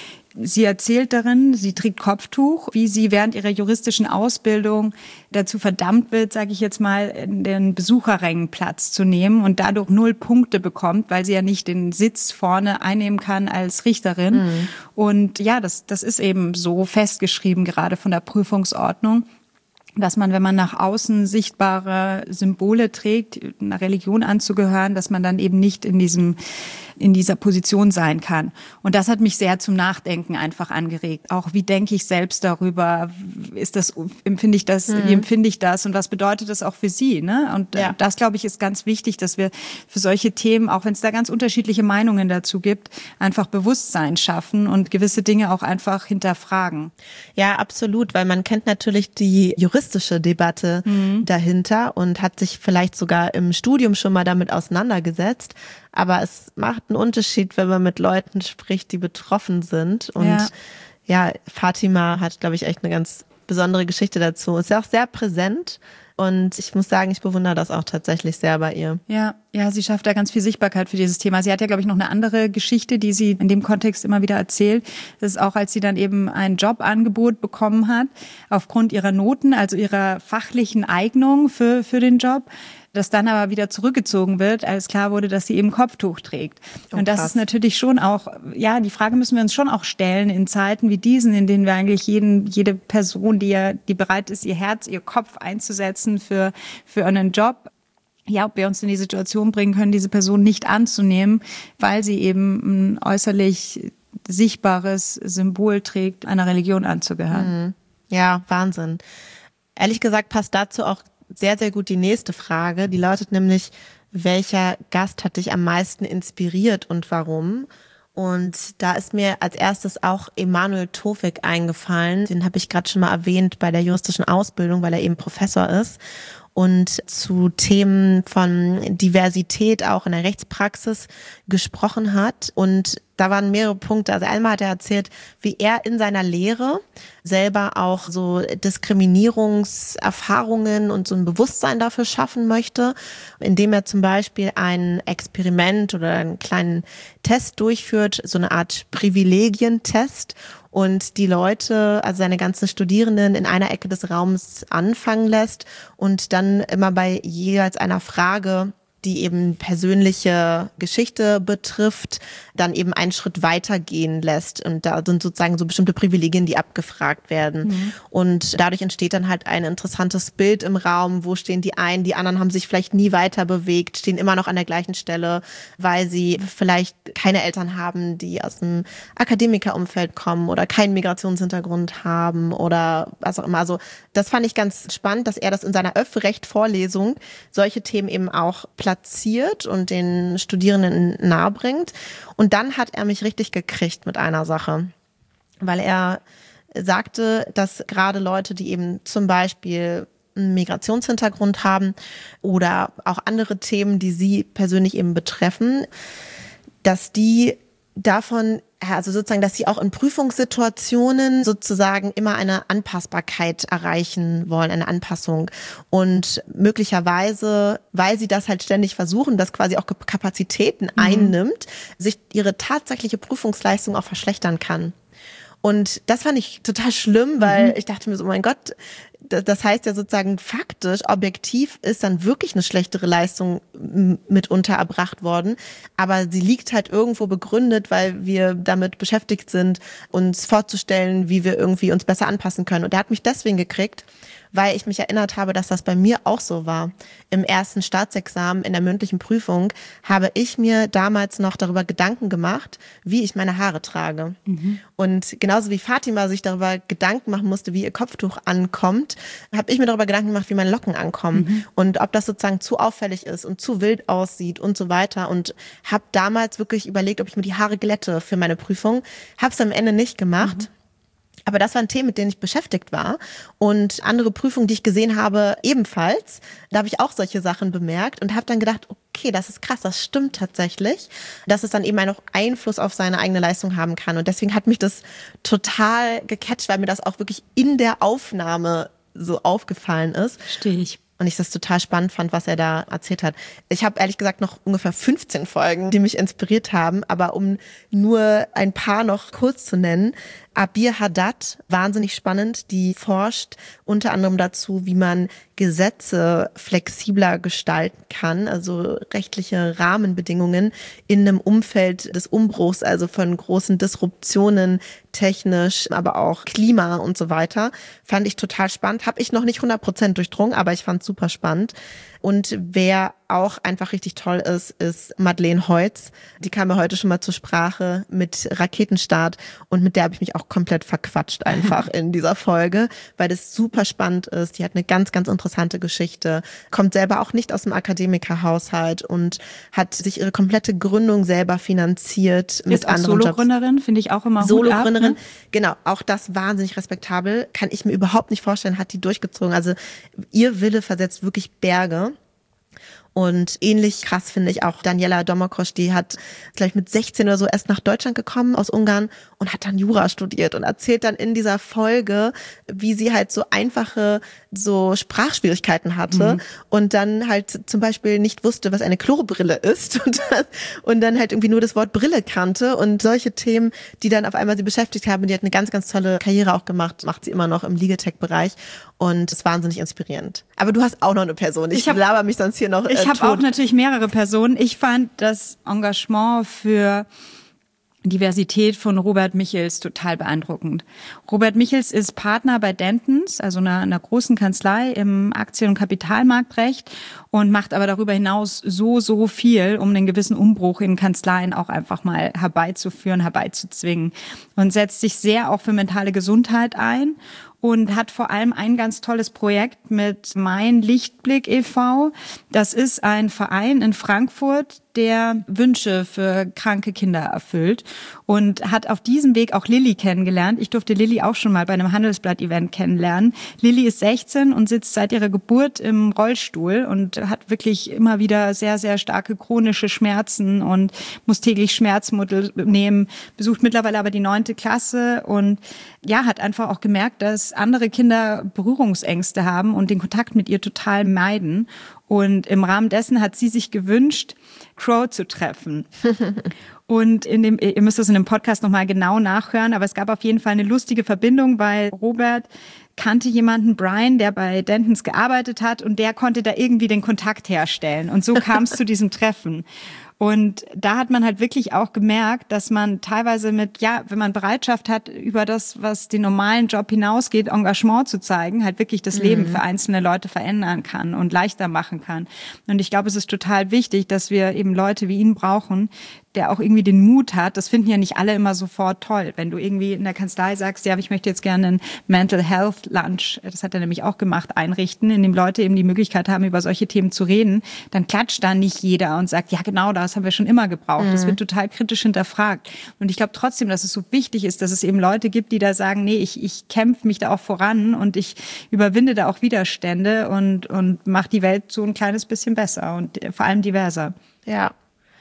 Sie erzählt darin, sie trägt Kopftuch, wie sie während ihrer juristischen Ausbildung dazu verdammt wird, sage ich jetzt mal, in den Besucherrängen Platz zu nehmen und dadurch null Punkte bekommt, weil sie ja nicht den Sitz vorne einnehmen kann als Richterin. Mhm. Und ja, das, das ist eben so festgeschrieben, gerade von der Prüfungsordnung, dass man, wenn man nach außen sichtbare Symbole trägt, einer Religion anzugehören, dass man dann eben nicht in diesem in dieser Position sein kann. Und das hat mich sehr zum Nachdenken einfach angeregt. Auch wie denke ich selbst darüber? Ist das, empfinde ich das, mhm. wie empfinde ich das? Und was bedeutet das auch für Sie? Ne? Und ja. das, glaube ich, ist ganz wichtig, dass wir für solche Themen, auch wenn es da ganz unterschiedliche Meinungen dazu gibt, einfach Bewusstsein schaffen und gewisse Dinge auch einfach hinterfragen. Ja, absolut, weil man kennt natürlich die juristische Debatte mhm. dahinter und hat sich vielleicht sogar im Studium schon mal damit auseinandergesetzt. Aber es macht einen Unterschied, wenn man mit Leuten spricht, die betroffen sind. Und ja, ja Fatima hat, glaube ich, echt eine ganz besondere Geschichte dazu. Ist ja auch sehr präsent. Und ich muss sagen, ich bewundere das auch tatsächlich sehr bei ihr. Ja, ja, sie schafft da ganz viel Sichtbarkeit für dieses Thema. Sie hat ja, glaube ich, noch eine andere Geschichte, die sie in dem Kontext immer wieder erzählt. Das ist auch, als sie dann eben ein Jobangebot bekommen hat, aufgrund ihrer Noten, also ihrer fachlichen Eignung für, für den Job, das dann aber wieder zurückgezogen wird, als klar wurde, dass sie eben Kopftuch trägt. Oh, und das krass. Ist natürlich schon auch, ja, die Frage müssen wir uns schon auch stellen in Zeiten wie diesen, in denen wir eigentlich jeden, jede Person, die ja, die bereit ist, ihr Herz, ihr Kopf einzusetzen für, für einen Job, ja, ob wir uns in die Situation bringen können, diese Person nicht anzunehmen, weil sie eben ein äußerlich sichtbares Symbol trägt, einer Religion anzugehören. Ja, Wahnsinn. Ehrlich gesagt passt dazu auch sehr, sehr gut die nächste Frage. Die lautet nämlich, welcher Gast hat dich am meisten inspiriert und warum? Und da ist mir als erstes auch Emanuel Tofik eingefallen. Den habe ich gerade schon mal erwähnt bei der juristischen Ausbildung, weil er eben Professor ist und zu Themen von Diversität auch in der Rechtspraxis gesprochen hat. Und Da waren mehrere Punkte. Also einmal hat er erzählt, wie er in seiner Lehre selber auch so Diskriminierungserfahrungen und so ein Bewusstsein dafür schaffen möchte, indem er zum Beispiel ein Experiment oder einen kleinen Test durchführt, so eine Art Privilegientest, und die Leute, also seine ganzen Studierenden, in einer Ecke des Raums anfangen lässt und dann immer bei jeweils einer Frage, die eben persönliche Geschichte betrifft, dann eben einen Schritt weitergehen lässt. Und da sind sozusagen so bestimmte Privilegien, die abgefragt werden. Mhm. Und dadurch entsteht dann halt ein interessantes Bild im Raum. Wo stehen die einen? Die anderen haben sich vielleicht nie weiter bewegt, stehen immer noch an der gleichen Stelle, weil sie vielleicht keine Eltern haben, die aus dem Akademikerumfeld kommen oder keinen Migrationshintergrund haben oder was auch immer. Also das fand ich ganz spannend, dass er das in seiner Öffrecht-Vorlesung solche Themen eben auch platziert und den Studierenden nahebringt. Und dann hat er mich richtig gekriegt mit einer Sache, weil er sagte, dass gerade Leute, die eben zum Beispiel einen Migrationshintergrund haben oder auch andere Themen, die sie persönlich eben betreffen, dass die davon, also sozusagen, dass sie auch in Prüfungssituationen sozusagen immer eine Anpassbarkeit erreichen wollen, eine Anpassung. Und möglicherweise, weil sie das halt ständig versuchen, das quasi auch Kapazitäten mhm. einnimmt, sich ihre tatsächliche Prüfungsleistung auch verschlechtern kann. Und das fand ich total schlimm, weil mhm. ich dachte mir so, oh mein Gott, das heißt ja sozusagen faktisch, objektiv ist dann wirklich eine schlechtere Leistung mitunter erbracht worden. Aber sie liegt halt irgendwo begründet, weil wir damit beschäftigt sind, uns vorzustellen, wie wir irgendwie uns besser anpassen können. Und er hat mich deswegen gekriegt, weil ich mich erinnert habe, dass das bei mir auch so war. Im ersten Staatsexamen in der mündlichen Prüfung habe ich mir damals noch darüber Gedanken gemacht, wie ich meine Haare trage. Mhm. Und genauso wie Fatima sich darüber Gedanken machen musste, wie ihr Kopftuch ankommt, habe ich mir darüber Gedanken gemacht, wie meine Locken ankommen mhm. und ob das sozusagen zu auffällig ist und zu wild aussieht und so weiter. Und habe damals wirklich überlegt, ob ich mir die Haare glätte für meine Prüfung. Habe es am Ende nicht gemacht. Mhm. Aber das waren Themen, mit denen ich beschäftigt war. Und andere Prüfungen, die ich gesehen habe, ebenfalls. Da habe ich auch solche Sachen bemerkt und habe dann gedacht, okay, das ist krass, das stimmt tatsächlich, dass es dann eben auch Einfluss auf seine eigene Leistung haben kann. Und deswegen hat mich das total gecatcht, weil mir das auch wirklich in der Aufnahme so aufgefallen ist. Verstehe ich. Und ich das total spannend fand, was er da erzählt hat. Ich habe ehrlich gesagt noch ungefähr fünfzehn Folgen, die mich inspiriert haben. Aber um nur ein paar noch kurz zu nennen. Abir Haddad, wahnsinnig spannend, die forscht unter anderem dazu, wie man Gesetze flexibler gestalten kann, also rechtliche Rahmenbedingungen in einem Umfeld des Umbruchs, also von großen Disruptionen, technisch, aber auch Klima und so weiter. Fand ich total spannend. Habe ich noch nicht hundert Prozent durchdrungen, aber ich fand es super spannend. Und wer auch einfach richtig toll ist, ist Madeleine Heutz. Die kam ja heute schon mal zur Sprache mit Raketenstart und mit der habe ich mich auch komplett verquatscht einfach in dieser Folge, weil das super spannend ist. Die hat eine ganz, ganz interessante Geschichte, kommt selber auch nicht aus dem Akademikerhaushalt und hat sich ihre komplette Gründung selber finanziert ist mit auch anderen Solo-Gründerin, finde ich auch immer Solo-Gründerin, ne? Genau, auch das wahnsinnig respektabel. Kann ich mir überhaupt nicht vorstellen, hat die durchgezogen. Also ihr Wille versetzt wirklich Berge. Und ähnlich krass finde ich auch Daniela Domokos, die hat, glaube ich, mit sechzehn oder so erst nach Deutschland gekommen aus Ungarn und hat dann Jura studiert und erzählt dann in dieser Folge, wie sie halt so einfache so Sprachschwierigkeiten hatte mhm. und dann halt zum Beispiel nicht wusste, was eine Klobrille ist und, das, und dann halt irgendwie nur das Wort Brille kannte und solche Themen, die dann auf einmal sie beschäftigt haben. Die hat eine ganz, ganz tolle Karriere auch gemacht, macht sie immer noch im Legatech-Bereich und ist wahnsinnig inspirierend. Aber du hast auch noch eine Person. Ich, ich hab, laber mich sonst hier noch äh, Ich habe auch natürlich mehrere Personen. Ich fand das Engagement für Diversität von Robert Michels total beeindruckend. Robert Michels ist Partner bei Dentons, also einer, einer großen Kanzlei im Aktien- und Kapitalmarktrecht und macht aber darüber hinaus so, so viel, um einen gewissen Umbruch in Kanzleien auch einfach mal herbeizuführen, herbeizuzwingen und setzt sich sehr auch für mentale Gesundheit ein. Und hat vor allem ein ganz tolles Projekt mit Mein Lichtblick e V. Das ist ein Verein in Frankfurt, der Wünsche für kranke Kinder erfüllt und hat auf diesem Weg auch Lilly kennengelernt. Ich durfte Lilly auch schon mal bei einem Handelsblatt-Event kennenlernen. Lilly ist sechzehn und sitzt seit ihrer Geburt im Rollstuhl und hat wirklich immer wieder sehr, sehr starke chronische Schmerzen und muss täglich Schmerzmittel nehmen, besucht mittlerweile aber die neunte Klasse und ja, hat einfach auch gemerkt, dass andere Kinder Berührungsängste haben und den Kontakt mit ihr total meiden. Und im Rahmen dessen hat sie sich gewünscht, Crow zu treffen. Und in dem, ihr müsst das in dem Podcast nochmal genau nachhören, aber es gab auf jeden Fall eine lustige Verbindung, weil Robert kannte jemanden, Brian, der bei Dentons gearbeitet hat und der konnte da irgendwie den Kontakt herstellen. Und so kam es zu diesem Treffen. Und da hat man halt wirklich auch gemerkt, dass man teilweise mit, ja, wenn man Bereitschaft hat, über das, was den normalen Job hinausgeht, Engagement zu zeigen, halt wirklich das Leben für einzelne Leute verändern kann und leichter machen kann. Und ich glaube, es ist total wichtig, dass wir eben Leute wie ihn brauchen, der auch irgendwie den Mut hat. Das finden ja nicht alle immer sofort toll. Wenn du irgendwie in der Kanzlei sagst, ja, ich möchte jetzt gerne einen Mental Health Lunch, das hat er nämlich auch gemacht, einrichten, in dem Leute eben die Möglichkeit haben, über solche Themen zu reden, dann klatscht da nicht jeder und sagt, ja genau, das haben wir schon immer gebraucht. Mhm. Das wird total kritisch hinterfragt. Und ich glaube trotzdem, dass es so wichtig ist, dass es eben Leute gibt, die da sagen, nee, ich, ich kämpfe mich da auch voran und ich überwinde da auch Widerstände und, und mache die Welt so ein kleines bisschen besser und vor allem diverser. Ja.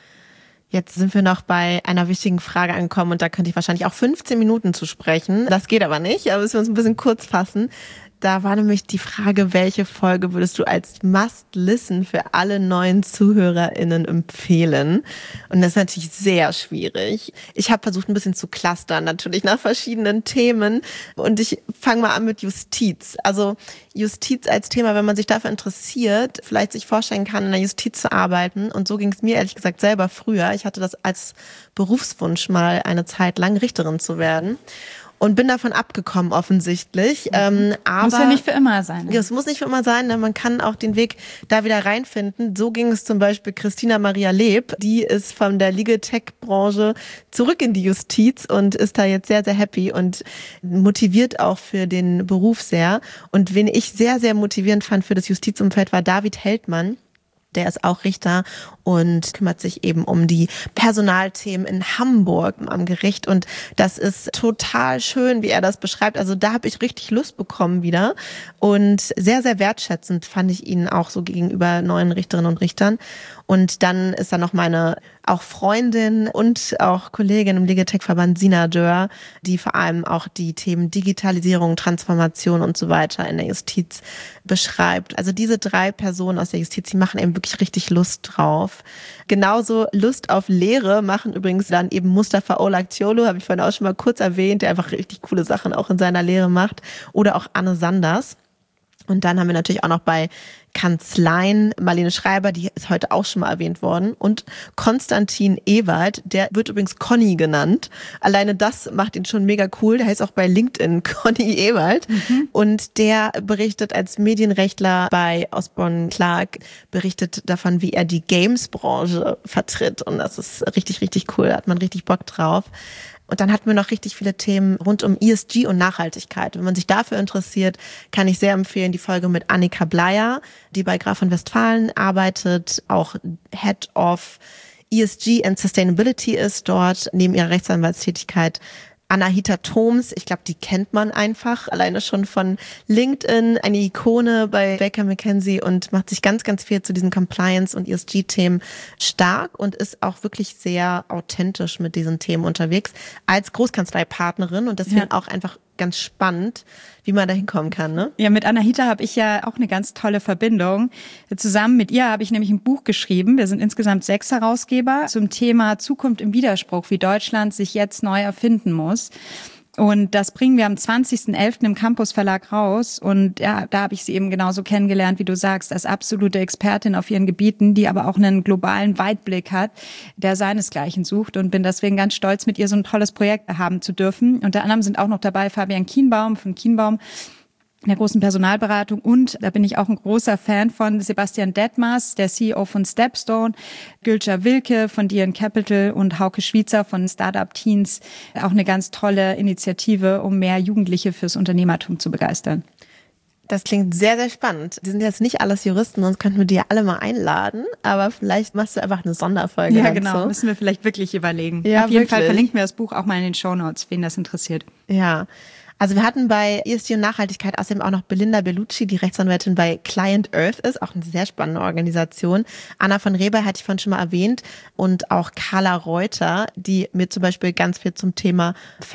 Jetzt sind wir noch bei einer wichtigen Frage angekommen und da könnte ich wahrscheinlich auch fünfzehn Minuten zu sprechen. Das geht aber nicht, aber müssen wir uns ein bisschen kurz fassen. Da war nämlich die Frage, welche Folge würdest du als Must-Listen für alle neuen ZuhörerInnen empfehlen? Und das ist natürlich sehr schwierig. Ich habe versucht, ein bisschen zu clustern, natürlich nach verschiedenen Themen. Und ich fange mal an mit Justiz. Also Justiz als Thema, wenn man sich dafür interessiert, vielleicht sich vorstellen kann, in der Justiz zu arbeiten. Und so ging es mir ehrlich gesagt selber früher. Ich hatte das als Berufswunsch mal eine Zeit lang, Richterin zu werden. Und bin davon abgekommen offensichtlich. Mhm. Ähm, aber muss ja nicht für immer sein. Ja, es muss nicht für immer sein, denn man kann auch den Weg da wieder reinfinden. So ging es zum Beispiel Christina Maria Leb. Die ist von der Legal Tech-Branche zurück in die Justiz und ist da jetzt sehr, sehr happy und motiviert auch für den Beruf sehr. Und wen ich sehr, sehr motivierend fand für das Justizumfeld war David Heldmann. Der ist auch Richter und kümmert sich eben um die Personalthemen in Hamburg am Gericht. Und das ist total schön, wie er das beschreibt. Also da habe ich richtig Lust bekommen wieder. Und sehr, sehr wertschätzend fand ich ihn auch so gegenüber neuen Richterinnen und Richtern. Und dann ist da noch meine auch Freundin und auch Kollegin im Legatech-Verband Sina Dörr, die vor allem auch die Themen Digitalisierung, Transformation und so weiter in der Justiz beschreibt. Also diese drei Personen aus der Justiz, die machen eben wirklich richtig Lust drauf. Genauso Lust auf Lehre machen übrigens dann eben Mustafa Olakcioglu, habe ich vorhin auch schon mal kurz erwähnt, der einfach richtig coole Sachen auch in seiner Lehre macht. Oder auch Anne Sanders. Und dann haben wir natürlich auch noch bei Kanzleien Marlene Schreiber, die ist heute auch schon mal erwähnt worden, und Konstantin Ewald, der wird übrigens Conny genannt. Alleine das macht ihn schon mega cool. Der heißt auch bei LinkedIn Conny Ewald. Mhm. Und der berichtet als Medienrechtler bei Osborne Clark, berichtet davon, wie er die Games-Branche vertritt. Und das ist richtig, richtig cool. Da hat man richtig Bock drauf. Und dann hatten wir noch richtig viele Themen rund um E S G und Nachhaltigkeit. Wenn man sich dafür interessiert, kann ich sehr empfehlen die Folge mit Annika Bleier, die bei Graf von Westfalen arbeitet, auch Head of E S G and Sustainability ist dort, neben ihrer Rechtsanwaltstätigkeit. Anahita Thoms, ich glaube, die kennt man einfach, alleine schon von LinkedIn, eine Ikone bei Baker McKenzie und macht sich ganz, ganz viel zu diesen Compliance- und E S G-Themen stark und ist auch wirklich sehr authentisch mit diesen Themen unterwegs als Großkanzleipartnerin und deswegen ja. auch einfach ganz spannend, wie man da hinkommen kann, ne? Ja, mit Anahita habe ich ja auch eine ganz tolle Verbindung. Zusammen mit ihr habe ich nämlich ein Buch geschrieben. Wir sind insgesamt sechs Herausgeber zum Thema Zukunft im Widerspruch, wie Deutschland sich jetzt neu erfinden muss. Und das bringen wir am zwanzigsten elften im Campus Verlag raus. Und ja, da habe ich sie eben genauso kennengelernt, wie du sagst, als absolute Expertin auf ihren Gebieten, die aber auch einen globalen Weitblick hat, der seinesgleichen sucht. Und bin deswegen ganz stolz, mit ihr so ein tolles Projekt haben zu dürfen. Unter anderem sind auch noch dabei Fabian Kienbaum von Kienbaum, in der großen Personalberatung, und da bin ich auch ein großer Fan von Sebastian Detmers, der C E O von Stepstone, Gülca Wilke von D N Capital und Hauke Schwiezer von Startup Teens. Auch eine ganz tolle Initiative, um mehr Jugendliche fürs Unternehmertum zu begeistern. Das klingt sehr, sehr spannend. Die sind jetzt nicht alles Juristen, sonst könnten wir die ja alle mal einladen. Aber vielleicht machst du einfach eine Sonderfolge Ja, dazu. Genau. Müssen wir vielleicht wirklich überlegen. Ja, Auf jeden wirklich. Fall verlinken wir das Buch auch mal in den Shownotes, wen das interessiert. Ja. Also wir hatten bei E S G und Nachhaltigkeit außerdem auch noch Belinda Bellucci, die Rechtsanwältin bei Client Earth ist, auch eine sehr spannende Organisation. Anna von Rehbeil hatte ich vorhin schon mal erwähnt und auch Carla Reuter, die mir zum Beispiel ganz viel zum Thema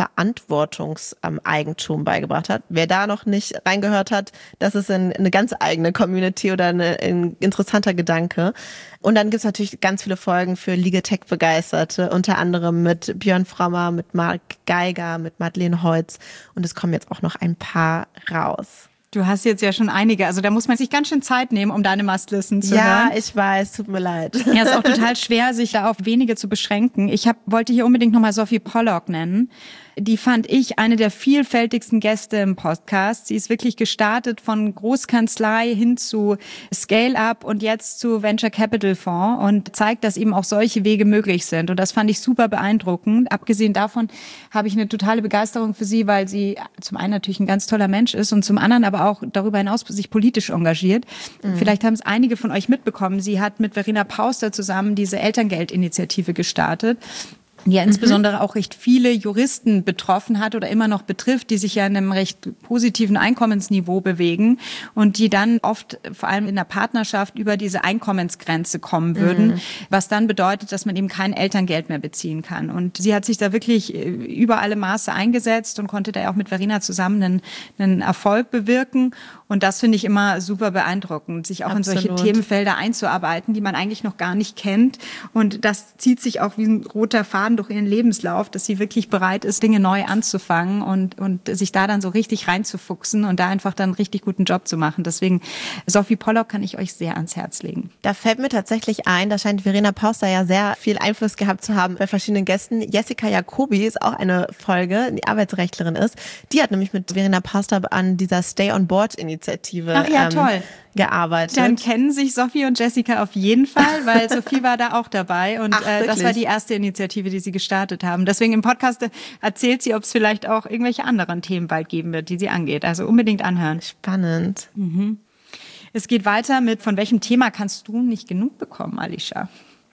Verantwortungseigentum beigebracht hat. Wer da noch nicht reingehört hat, das ist eine ganz eigene Community oder eine, ein interessanter Gedanke. Und dann gibt's natürlich ganz viele Folgen für Legal Tech Begeisterte, unter anderem mit Björn Frommer, mit Marc Geiger, mit Madeleine Holz. Und es kommen jetzt auch noch ein paar raus. Du hast jetzt ja schon einige, also da muss man sich ganz schön Zeit nehmen, um deine Must-Listen zu ja, hören. Ja, ich weiß, tut mir leid. Ja, ist auch total schwer, sich da auf wenige zu beschränken. Ich hab, wollte hier unbedingt nochmal Sophie Pollock nennen. Die fand ich eine der vielfältigsten Gäste im Podcast. Sie ist wirklich gestartet von Großkanzlei hin zu Scale-Up und jetzt zu Venture Capital Fonds und zeigt, dass eben auch solche Wege möglich sind. Und das fand ich super beeindruckend. Abgesehen davon habe ich eine totale Begeisterung für sie, weil sie zum einen natürlich ein ganz toller Mensch ist und zum anderen aber auch darüber hinaus sich politisch engagiert. Mhm. Vielleicht haben es einige von euch mitbekommen. Sie hat mit Verena Pauster zusammen diese Elterngeldinitiative gestartet, die ja insbesondere auch recht viele Juristen betroffen hat oder immer noch betrifft, die sich ja in einem recht positiven Einkommensniveau bewegen und die dann oft vor allem in der Partnerschaft über diese Einkommensgrenze kommen würden, mhm. was dann bedeutet, dass man eben kein Elterngeld mehr beziehen kann. Und sie hat sich da wirklich über alle Maße eingesetzt und konnte da auch mit Verena zusammen einen, einen Erfolg bewirken. Und das finde ich immer super beeindruckend, sich auch Absolut. in solche Themenfelder einzuarbeiten, die man eigentlich noch gar nicht kennt. Und das zieht sich auch wie ein roter Faden durch ihren Lebenslauf, dass sie wirklich bereit ist, Dinge neu anzufangen und, und sich da dann so richtig reinzufuchsen und da einfach dann einen richtig guten Job zu machen. Deswegen, Sophie Pollock kann ich euch sehr ans Herz legen. Da fällt mir tatsächlich ein, da scheint Verena Pauster ja sehr viel Einfluss gehabt zu haben bei verschiedenen Gästen. Jessica Jacobi ist auch eine Folge, die Arbeitsrechtlerin ist. Die hat nämlich mit Verena Pauster an dieser Stay-on-Board-Initiative Ach ja, toll. Ähm, gearbeitet. Dann kennen sich Sophie und Jessica auf jeden Fall, weil Sophie war da auch dabei und Ach, äh, das war die erste Initiative, die sie gestartet haben. Deswegen im Podcast erzählt sie, ob es vielleicht auch irgendwelche anderen Themen bald geben wird, die sie angeht. Also unbedingt anhören. Spannend. Mhm. Es geht weiter mit, von welchem Thema kannst du nicht genug bekommen, Alicia?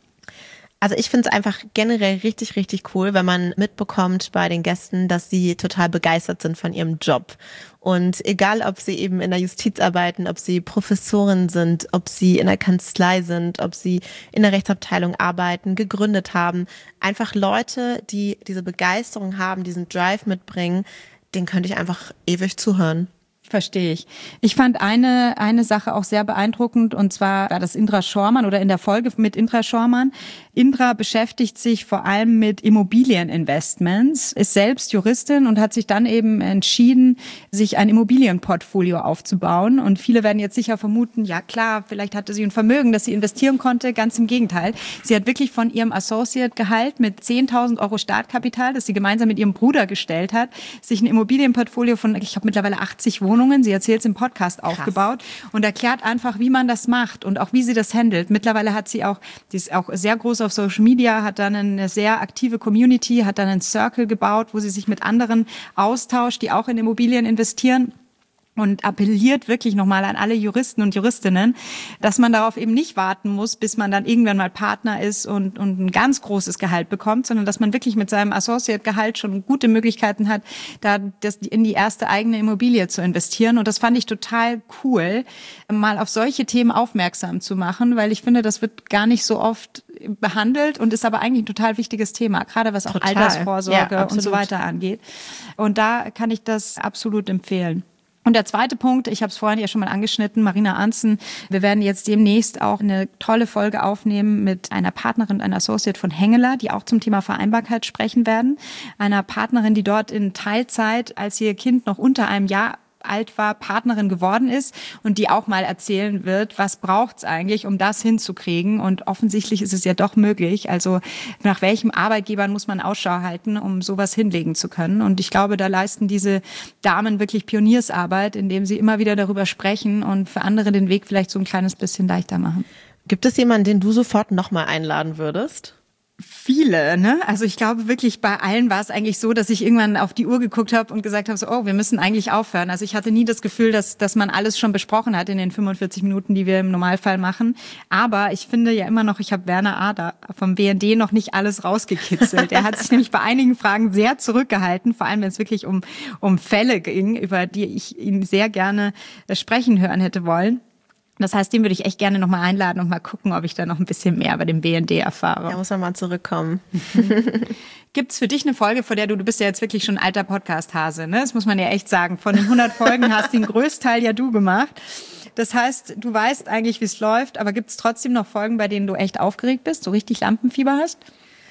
Also ich finde es einfach generell richtig, richtig cool, wenn man mitbekommt bei den Gästen, dass sie total begeistert sind von ihrem Job. Und egal, ob sie eben in der Justiz arbeiten, ob sie Professoren sind, ob sie in der Kanzlei sind, ob sie in der Rechtsabteilung arbeiten, gegründet haben, einfach Leute, die diese Begeisterung haben, diesen Drive mitbringen, denen könnte ich einfach ewig zuhören. Verstehe ich. Ich fand eine eine Sache auch sehr beeindruckend und zwar war das Indra Schormann oder in der Folge mit Indra Schormann. Indra beschäftigt sich vor allem mit Immobilieninvestments, ist selbst Juristin und hat sich dann eben entschieden, sich ein Immobilienportfolio aufzubauen. Und viele werden jetzt sicher vermuten, ja klar, vielleicht hatte sie ein Vermögen, das sie investieren konnte. Ganz im Gegenteil. Sie hat wirklich von ihrem Associate-Gehalt mit zehntausend Euro Startkapital, das sie gemeinsam mit ihrem Bruder gestellt hat, sich ein Immobilienportfolio von, ich glaube mittlerweile achtzig Wohnungen, sie erzählt es im Podcast, Krass. aufgebaut und erklärt einfach, wie man das macht und auch wie sie das handelt. Mittlerweile hat sie auch, die ist auch sehr groß auf Social Media, hat dann eine sehr aktive Community, hat dann einen Circle gebaut, wo sie sich mit anderen austauscht, die auch in Immobilien investieren. Und appelliert wirklich nochmal an alle Juristen und Juristinnen, dass man darauf eben nicht warten muss, bis man dann irgendwann mal Partner ist und, und ein ganz großes Gehalt bekommt, sondern dass man wirklich mit seinem Associate-Gehalt schon gute Möglichkeiten hat, da das in die erste eigene Immobilie zu investieren. Und das fand ich total cool, mal auf solche Themen aufmerksam zu machen, weil ich finde, das wird gar nicht so oft behandelt und ist aber eigentlich ein total wichtiges Thema, gerade was auch total. Altersvorsorge ja, und so weiter angeht. Und da kann ich das absolut empfehlen. Und der zweite Punkt, ich habe es vorhin ja schon mal angeschnitten, Marina Arntzen. Wir werden jetzt demnächst auch eine tolle Folge aufnehmen mit einer Partnerin, einer Associate von Hengeler, die auch zum Thema Vereinbarkeit sprechen werden. Einer Partnerin, die dort in Teilzeit, als ihr Kind noch unter einem Jahr alt war, Partnerin geworden ist und die auch mal erzählen wird, was braucht's eigentlich, um das hinzukriegen. Und offensichtlich ist es ja doch möglich. Also nach welchem Arbeitgebern muss man Ausschau halten, um sowas hinlegen zu können. Und ich glaube, da leisten diese Damen wirklich Pioniersarbeit, indem sie immer wieder darüber sprechen und für andere den Weg vielleicht so ein kleines bisschen leichter machen. Gibt es jemanden, den du sofort nochmal einladen würdest? viele, ne? Also ich glaube wirklich, bei allen war es eigentlich so, dass ich irgendwann auf die Uhr geguckt habe und gesagt habe, so, oh, wir müssen eigentlich aufhören. Also ich hatte nie das Gefühl, dass dass man alles schon besprochen hat in den fünfundvierzig Minuten, die wir im Normalfall machen. Aber ich finde ja immer noch, ich habe Werner Ader vom B N D noch nicht alles rausgekitzelt. Er hat sich nämlich bei einigen Fragen sehr zurückgehalten, vor allem wenn es wirklich um um Fälle ging, über die ich ihn sehr gerne sprechen hören hätte wollen. Das heißt, den würde ich echt gerne nochmal einladen und mal gucken, ob ich da noch ein bisschen mehr über den B N D erfahre. Da muss man mal zurückkommen. Gibt's für dich eine Folge, vor der du, du bist ja jetzt wirklich schon ein alter Podcast-Hase, ne? Das muss man ja echt sagen. Von den hundert Folgen hast den Größteil ja du gemacht. Das heißt, du weißt eigentlich, wie es läuft, aber gibt's trotzdem noch Folgen, bei denen du echt aufgeregt bist, so richtig Lampenfieber hast?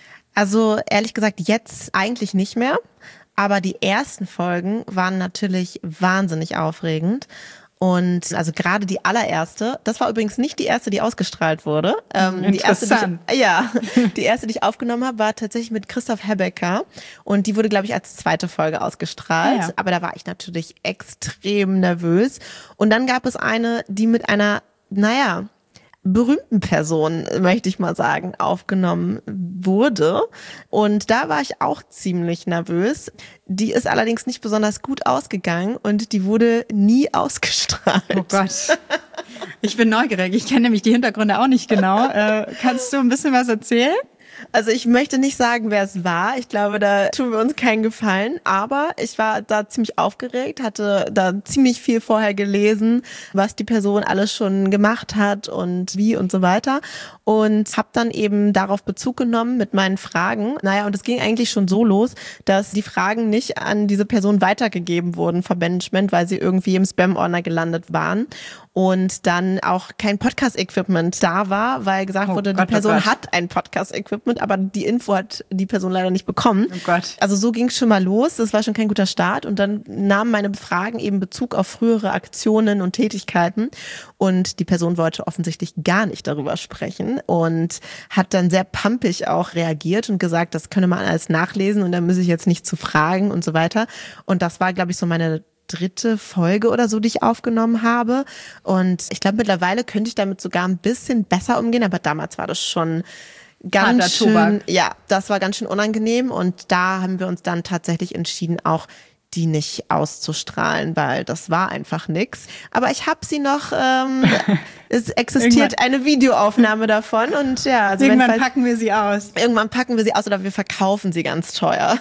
Also ehrlich gesagt, jetzt eigentlich nicht mehr. Aber die ersten Folgen waren natürlich wahnsinnig aufregend. Und also gerade die allererste, das war übrigens nicht die erste, die ausgestrahlt wurde. Ähm, die erste, die ich, ja, die erste, die ich aufgenommen habe, war tatsächlich mit Christoph Hebbecker. Und die wurde, glaube ich, als zweite Folge ausgestrahlt. Ah, ja. Aber da war ich natürlich extrem nervös. Und dann gab es eine, die mit einer, naja, berühmten Person, möchte ich mal sagen, aufgenommen wurde. Und da war ich auch ziemlich nervös. Die ist allerdings nicht besonders gut ausgegangen und die wurde nie ausgestrahlt. Oh Gott. Ich bin neugierig. Ich kenne nämlich die Hintergründe auch nicht genau. Äh, kannst du ein bisschen was erzählen? Also ich möchte nicht sagen, wer es war. Ich glaube, da tun wir uns keinen Gefallen. Aber ich war da ziemlich aufgeregt, hatte da ziemlich viel vorher gelesen, was die Person alles schon gemacht hat und wie und so weiter. Und habe dann eben darauf Bezug genommen mit meinen Fragen. Naja, und es ging eigentlich schon so los, dass die Fragen nicht an diese Person weitergegeben wurden vom Management, weil sie irgendwie im Spam-Ordner gelandet waren. Und dann auch kein Podcast-Equipment da war, weil gesagt oh wurde, Gott, die Person oh Gott. hat ein Podcast-Equipment, aber die Info hat die Person leider nicht bekommen. Oh Gott. Also so ging es schon mal los, das war schon kein guter Start. Und dann nahmen meine Fragen eben Bezug auf frühere Aktionen und Tätigkeiten. Und die Person wollte offensichtlich gar nicht darüber sprechen und hat dann sehr pampig auch reagiert und gesagt, das könne man alles nachlesen und da müsse ich jetzt nicht zu fragen und so weiter. Und das war, glaube ich, so meine dritte Folge oder so, die ich aufgenommen habe. Und ich glaube, mittlerweile könnte ich damit sogar ein bisschen besser umgehen, aber damals war das schon ganz Harter schön, Tobak. ja, das war ganz schön unangenehm und da haben wir uns dann tatsächlich entschieden, auch die nicht auszustrahlen, weil das war einfach nix. Aber ich habe sie noch, ähm, es existiert eine Videoaufnahme davon und ja. Also irgendwann wenn, packen wir sie aus. Irgendwann packen wir sie aus oder wir verkaufen sie ganz teuer.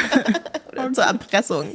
Oder zur Erpressung.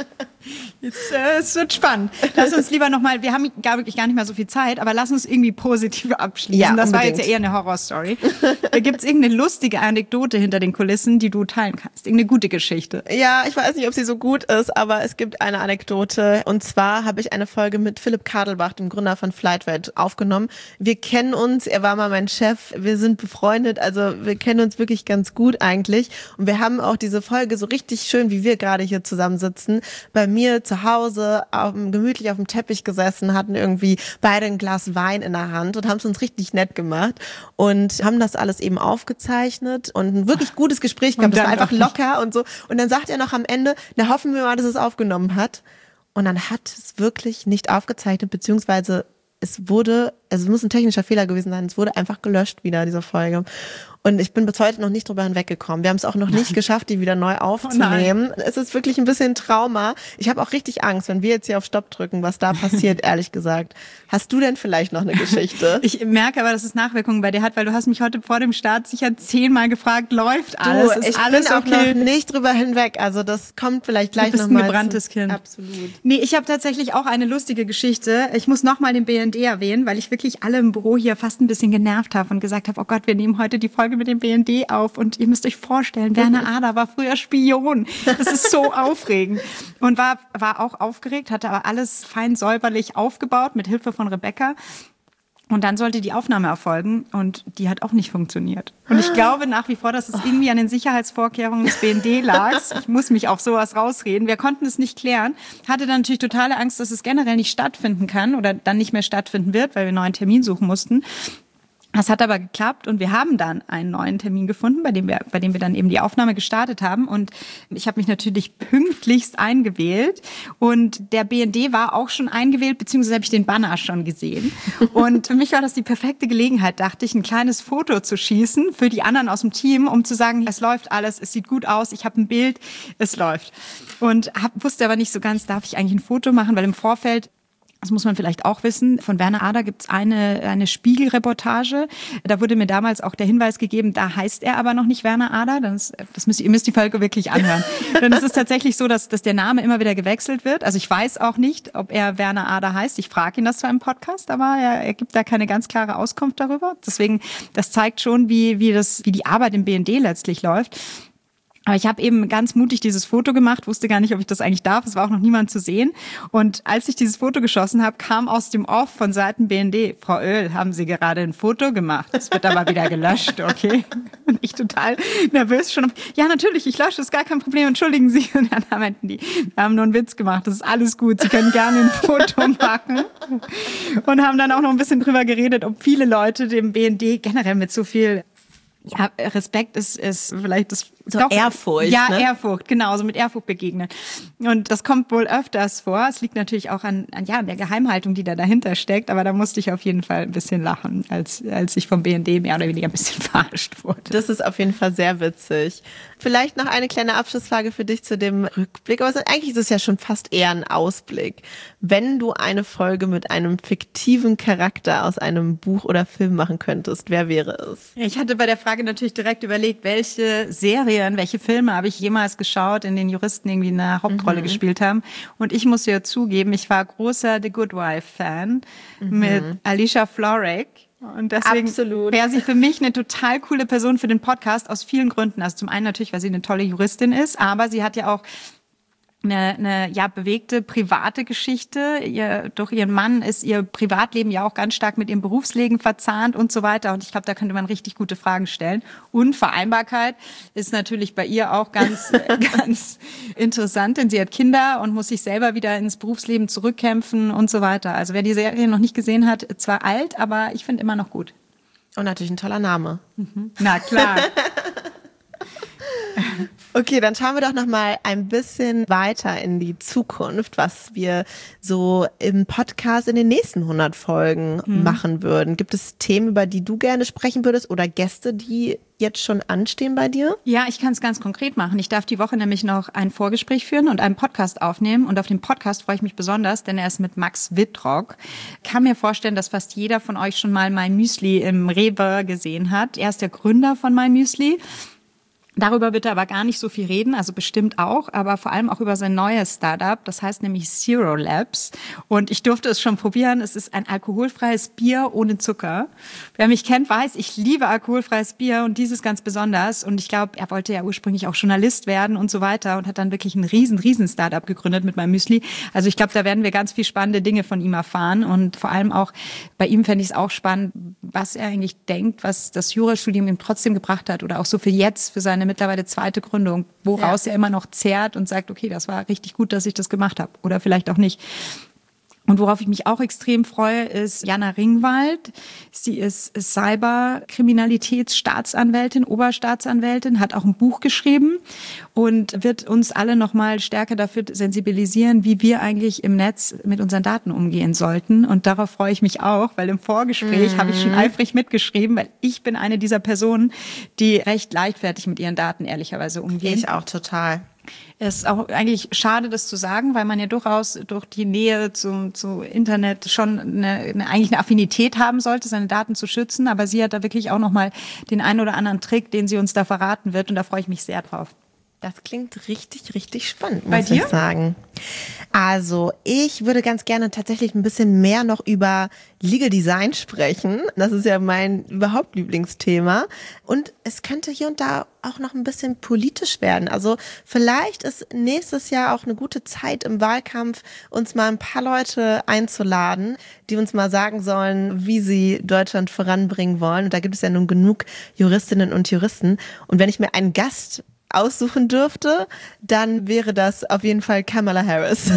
Jetzt, äh, es wird spannend. Lass uns lieber nochmal, wir haben gar, wirklich gar nicht mehr so viel Zeit, aber lass uns irgendwie positiv abschließen. Ja, das unbedingt. war jetzt ja eher eine Horrorstory. Da gibt's irgendeine lustige Anekdote hinter den Kulissen, die du teilen kannst. Irgendeine gute Geschichte. Ja, ich weiß nicht, ob sie so gut ist, aber es gibt eine Anekdote. Und zwar habe ich eine Folge mit Philipp Kadelbach, dem Gründer von Flightwelt, aufgenommen. Wir kennen uns, er war mal mein Chef, wir sind befreundet, also wir kennen uns wirklich ganz gut eigentlich. Und wir haben auch diese Folge so richtig schön, wie wir gerade hier zusammensitzen, bei mir zu Hause auf, gemütlich auf dem Teppich gesessen, hatten irgendwie beide ein Glas Wein in der Hand und haben es uns richtig nett gemacht und haben das alles eben aufgezeichnet und ein wirklich gutes Gespräch gehabt. Das war einfach locker und so. Und dann sagt er noch am Ende, na hoffen wir mal, dass es aufgenommen hat. Und dann hat es wirklich nicht aufgezeichnet, beziehungsweise es wurde, also es muss ein technischer Fehler gewesen sein, es wurde einfach gelöscht wieder, diese Folge. Und ich bin bis heute noch nicht drüber hinweggekommen. Wir haben es auch noch nicht geschafft, die wieder neu aufzunehmen. Oh, es ist wirklich ein bisschen Trauma. Ich habe auch richtig Angst, wenn wir jetzt hier auf Stopp drücken, was da passiert, ehrlich gesagt. Hast du denn vielleicht noch eine Geschichte? Ich merke aber, dass es Nachwirkungen bei dir hat, weil du hast mich heute vor dem Start sicher zehnmal gefragt, läuft alles, du, ist ich alles bin auch okay? noch nicht drüber hinweg. Also das kommt vielleicht gleich noch mal. Du bist ein gebranntes zu. Kind. Absolut. Nee, ich habe tatsächlich auch eine lustige Geschichte. Ich muss nochmal den B N D erwähnen, weil ich wirklich alle im Büro hier fast ein bisschen genervt habe und gesagt habe, oh Gott, wir nehmen heute die Folge mit dem B N D auf und ihr müsst euch vorstellen, Werner Ader war früher Spion. Das ist so aufregend. Und war, war auch aufgeregt, hatte aber alles fein säuberlich aufgebaut mit Hilfe von Rebecca. Und dann sollte die Aufnahme erfolgen und die hat auch nicht funktioniert. Und ich glaube nach wie vor, dass es irgendwie an den Sicherheitsvorkehrungen des B N D lag. Ich muss mich auf sowas rausreden. Wir konnten es nicht klären. Hatte dann natürlich totale Angst, dass es generell nicht stattfinden kann oder dann nicht mehr stattfinden wird, weil wir einen neuen Termin suchen mussten. Das hat aber geklappt und wir haben dann einen neuen Termin gefunden, bei dem wir, bei dem wir dann eben die Aufnahme gestartet haben. Und ich habe mich natürlich pünktlichst eingewählt und der B N D war auch schon eingewählt, beziehungsweise habe ich den Banner schon gesehen. Und für mich war das die perfekte Gelegenheit, dachte ich, ein kleines Foto zu schießen für die anderen aus dem Team, um zu sagen, es läuft alles, es sieht gut aus, ich habe ein Bild, es läuft. Und hab, wusste aber nicht so ganz, darf ich eigentlich ein Foto machen, weil im Vorfeld, das muss man vielleicht auch wissen, von Werner Ader gibt's eine, eine Spiegelreportage. Da wurde mir damals auch der Hinweis gegeben, da heißt er aber noch nicht Werner Ader. Das, das müsst, ihr müsst die Folge wirklich anhören. Denn es ist tatsächlich so, dass, dass der Name immer wieder gewechselt wird. Also ich weiß auch nicht, ob er Werner Ader heißt. Ich frage ihn das zwar im Podcast, aber er, er gibt da keine ganz klare Auskunft darüber. Deswegen, das zeigt schon, wie, wie, das, wie die Arbeit im B N D letztlich läuft. Aber ich habe eben ganz mutig dieses Foto gemacht, wusste gar nicht, ob ich das eigentlich darf. Es war auch noch niemand zu sehen. Und als ich dieses Foto geschossen habe, kam aus dem Off von Seiten B N D, Frau Oehl, haben Sie gerade ein Foto gemacht? Es wird aber wieder gelöscht, okay? Und ich total nervös schon. Ja, natürlich, ich lösche, ist gar kein Problem, entschuldigen Sie. Und dann meinten die, wir haben nur einen Witz gemacht, das ist alles gut, Sie können gerne ein Foto machen. Und haben dann auch noch ein bisschen drüber geredet, ob viele Leute dem B N D generell mit so viel... Ja, Respekt ist, ist vielleicht das... So doch, Ehrfurcht. Ja, ne? Ehrfurcht, genau, so mit Ehrfurcht begegnen. Und das kommt wohl öfters vor. Es liegt natürlich auch an, an, ja, an der Geheimhaltung, die da dahinter steckt. Aber da musste ich auf jeden Fall ein bisschen lachen, als, als ich vom B N D mehr oder weniger ein bisschen verarscht wurde. Das ist auf jeden Fall sehr witzig. Vielleicht noch eine kleine Abschlussfrage für dich zu dem Rückblick. Aber eigentlich ist es ja schon fast eher ein Ausblick. Wenn du eine Folge mit einem fiktiven Charakter aus einem Buch oder Film machen könntest, wer wäre es? Ich hatte bei der Frage natürlich direkt überlegt, welche Serien, welche Filme habe ich jemals geschaut, in denen Juristen irgendwie eine Hauptrolle mhm. gespielt haben. Und ich muss ja zugeben, ich war großer The Good Wife-Fan mhm. mit Alicia Florrick. Und deswegen wäre sie für mich eine total coole Person für den Podcast aus vielen Gründen. Also zum einen natürlich, weil sie eine tolle Juristin ist, aber sie hat ja auch eine, eine ja bewegte private Geschichte. Ihr, durch ihren Mann ist ihr Privatleben ja auch ganz stark mit ihrem Berufsleben verzahnt und so weiter. Und ich glaube, da könnte man richtig gute Fragen stellen. Und Vereinbarkeit ist natürlich bei ihr auch ganz, ganz interessant, denn sie hat Kinder und muss sich selber wieder ins Berufsleben zurückkämpfen und so weiter. Also wer die Serie noch nicht gesehen hat, zwar alt, aber ich finde immer noch gut. Und natürlich ein toller Name. Mhm. Na klar. Okay, dann schauen wir doch noch mal ein bisschen weiter in die Zukunft, was wir so im Podcast in den nächsten hundert Folgen mhm. machen würden. Gibt es Themen, über die du gerne sprechen würdest oder Gäste, die jetzt schon anstehen bei dir? Ja, ich kann es ganz konkret machen. Ich darf die Woche nämlich noch ein Vorgespräch führen und einen Podcast aufnehmen. Und auf den Podcast freue ich mich besonders, denn er ist mit Max Wittrock. Ich kann mir vorstellen, dass fast jeder von euch schon mal My Müsli im Rewe gesehen hat. Er ist der Gründer von My Müsli. Darüber wird er aber gar nicht so viel reden, also bestimmt auch, aber vor allem auch über sein neues Startup, das heißt nämlich Zero Labs. Und ich durfte es schon probieren, es ist ein alkoholfreies Bier ohne Zucker. Wer mich kennt, weiß, ich liebe alkoholfreies Bier und dieses ganz besonders. Und ich glaube, er wollte ja ursprünglich auch Journalist werden und so weiter und hat dann wirklich ein riesen, riesen Startup gegründet mit meinem Müsli. Also ich glaube, da werden wir ganz viel spannende Dinge von ihm erfahren und vor allem auch bei ihm fände ich es auch spannend, was er eigentlich denkt, was das Jurastudium ihm trotzdem gebracht hat oder auch so für jetzt, für seine mittlerweile zweite Gründung, woraus ja. er immer noch zehrt und sagt, okay, das war richtig gut, dass ich das gemacht habe oder vielleicht auch nicht. Und worauf ich mich auch extrem freue, ist Jana Ringwald. Sie ist Cyberkriminalitätsstaatsanwältin, Oberstaatsanwältin, hat auch ein Buch geschrieben und wird uns alle noch mal stärker dafür sensibilisieren, wie wir eigentlich im Netz mit unseren Daten umgehen sollten. Und darauf freue ich mich auch, weil im Vorgespräch mhm. habe ich schon eifrig mitgeschrieben, weil ich bin eine dieser Personen, die recht leichtfertig mit ihren Daten ehrlicherweise umgehen. Ich auch total. Es ist auch eigentlich schade, das zu sagen, weil man ja durchaus durch die Nähe zum, zu Internet schon eine, eine, eigentlich eine Affinität haben sollte, seine Daten zu schützen. Aber sie hat da wirklich auch nochmal den einen oder anderen Trick, den sie uns da verraten wird. Und da freue ich mich sehr drauf. Das klingt richtig, richtig spannend, muss Bei dir? ich sagen. Also ich würde ganz gerne tatsächlich ein bisschen mehr noch über Legal Design sprechen. Das ist ja mein überhaupt Lieblingsthema. Und es könnte hier und da auch noch ein bisschen politisch werden. Also vielleicht ist nächstes Jahr auch eine gute Zeit im Wahlkampf, uns mal ein paar Leute einzuladen, die uns mal sagen sollen, wie sie Deutschland voranbringen wollen. Und da gibt es ja nun genug Juristinnen und Juristen. Und wenn ich mir einen Gast aussuchen dürfte, dann wäre das auf jeden Fall Kamala Harris.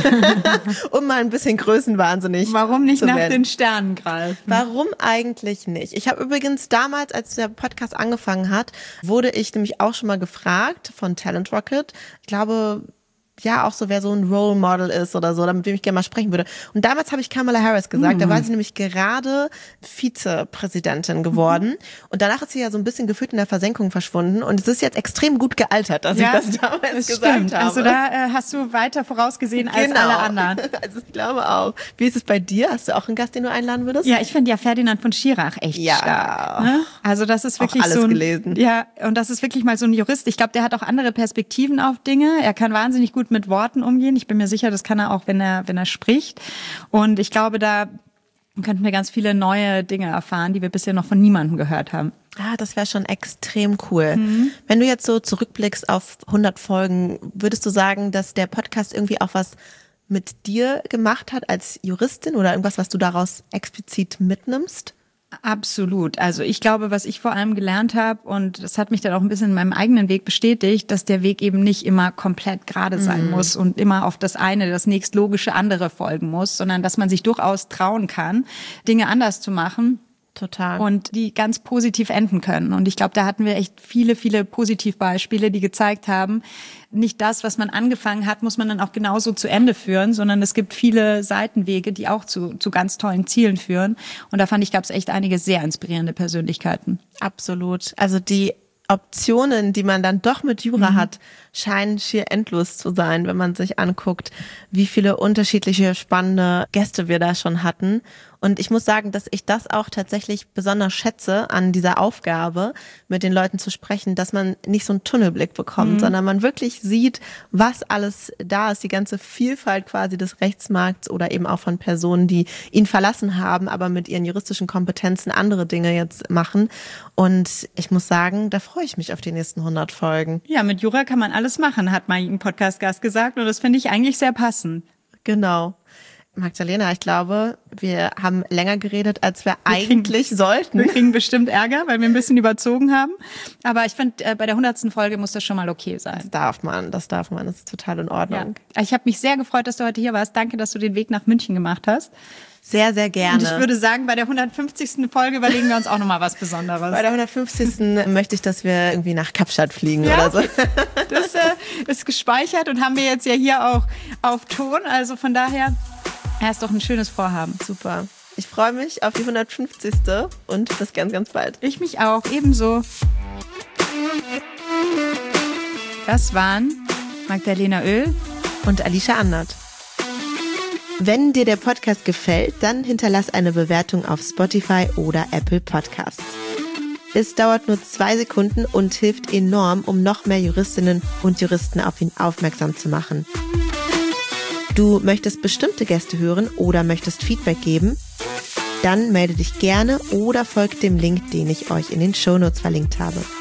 Um mal ein bisschen größenwahnsinnig Warum nicht zu nach werden. den Sternen greifen? Warum eigentlich nicht? Ich habe übrigens damals, als der Podcast angefangen hat, wurde ich nämlich auch schon mal gefragt von Talent Rocket. Ich glaube, ja, auch so, wer so ein Role Model ist oder so, mit wem ich gerne mal sprechen würde. Und damals habe ich Kamala Harris gesagt, mhm. da war sie nämlich gerade Vizepräsidentin geworden. Mhm. Und danach ist sie ja so ein bisschen gefühlt in der Versenkung verschwunden. Und es ist jetzt extrem gut gealtert, dass ja, ich das damals das gesagt stimmt. habe. Also da äh, hast du weiter vorausgesehen als genau. alle anderen. Also ich glaube auch. Wie ist es bei dir? Hast du auch einen Gast, den du einladen würdest? Ja, ich finde ja Ferdinand von Schirach echt ja. stark. Ne? Also das ist wirklich auch alles so ein, gelesen. Ja, und das ist wirklich mal so ein Jurist. Ich glaube, der hat auch andere Perspektiven auf Dinge. Er kann wahnsinnig gut mit Worten umgehen. Ich bin mir sicher, das kann er auch, wenn er, wenn er spricht. Und ich glaube, da könnten wir ganz viele neue Dinge erfahren, die wir bisher noch von niemandem gehört haben. Ah, das wäre schon extrem cool. Mhm. Wenn du jetzt so zurückblickst auf hundert Folgen, würdest du sagen, dass der Podcast irgendwie auch was mit dir gemacht hat als Juristin oder irgendwas, was du daraus explizit mitnimmst? Absolut. Also ich glaube, was ich vor allem gelernt habe, und das hat mich dann auch ein bisschen in meinem eigenen Weg bestätigt, dass der Weg eben nicht immer komplett gerade sein mm. muss und immer auf das eine, das nächstlogische andere folgen muss, sondern dass man sich durchaus trauen kann, Dinge anders zu machen. Total. Und die ganz positiv enden können. Und ich glaube, da hatten wir echt viele, viele Positivbeispiele, die gezeigt haben, nicht das, was man angefangen hat, muss man dann auch genauso zu Ende führen, sondern es gibt viele Seitenwege, die auch zu, zu ganz tollen Zielen führen. Und da fand ich, gab es echt einige sehr inspirierende Persönlichkeiten. Absolut. Also die Optionen, die man dann doch mit Jura mhm. hat, scheinen schier endlos zu sein, wenn man sich anguckt, wie viele unterschiedliche spannende Gäste wir da schon hatten. Und ich muss sagen, dass ich das auch tatsächlich besonders schätze an dieser Aufgabe, mit den Leuten zu sprechen, dass man nicht so einen Tunnelblick bekommt, mhm. sondern man wirklich sieht, was alles da ist, die ganze Vielfalt quasi des Rechtsmarkts oder eben auch von Personen, die ihn verlassen haben, aber mit ihren juristischen Kompetenzen andere Dinge jetzt machen. Und ich muss sagen, da freue ich mich auf die nächsten hundert Folgen. Ja, mit Jura kann man alles machen, hat mal ein Podcast-Gast gesagt. Und das finde ich eigentlich sehr passend. Genau. Magdalena, ich glaube, wir haben länger geredet, als wir, wir eigentlich kriegen, sollten. Wir kriegen bestimmt Ärger, weil wir ein bisschen überzogen haben. Aber ich finde, äh, bei der hundertsten Folge muss das schon mal okay sein. Das darf man, das darf man. Das ist total in Ordnung. Ja. Ich habe mich sehr gefreut, dass du heute hier warst. Danke, dass du den Weg nach München gemacht hast. Sehr, sehr gerne. Und ich würde sagen, bei der hundertfünfzigsten Folge überlegen wir uns auch nochmal was Besonderes. Bei der hundertfünfzigsten möchte ich, dass wir irgendwie nach Kapstadt fliegen ja, oder so. Das äh, ist gespeichert und haben wir jetzt ja hier auch auf Ton. Also von daher, ja, ist doch ein schönes Vorhaben. Super. Ich freue mich auf die hundertfünfzigste und bis ganz, ganz bald. Ich mich auch, ebenso. Das waren Magdalena Oehl und Alicia Andert. Wenn dir der Podcast gefällt, dann hinterlass eine Bewertung auf Spotify oder Apple Podcasts. Es dauert nur zwei Sekunden und hilft enorm, um noch mehr Juristinnen und Juristen auf ihn aufmerksam zu machen. Du möchtest bestimmte Gäste hören oder möchtest Feedback geben? Dann melde dich gerne oder folgt dem Link, den ich euch in den Shownotes verlinkt habe.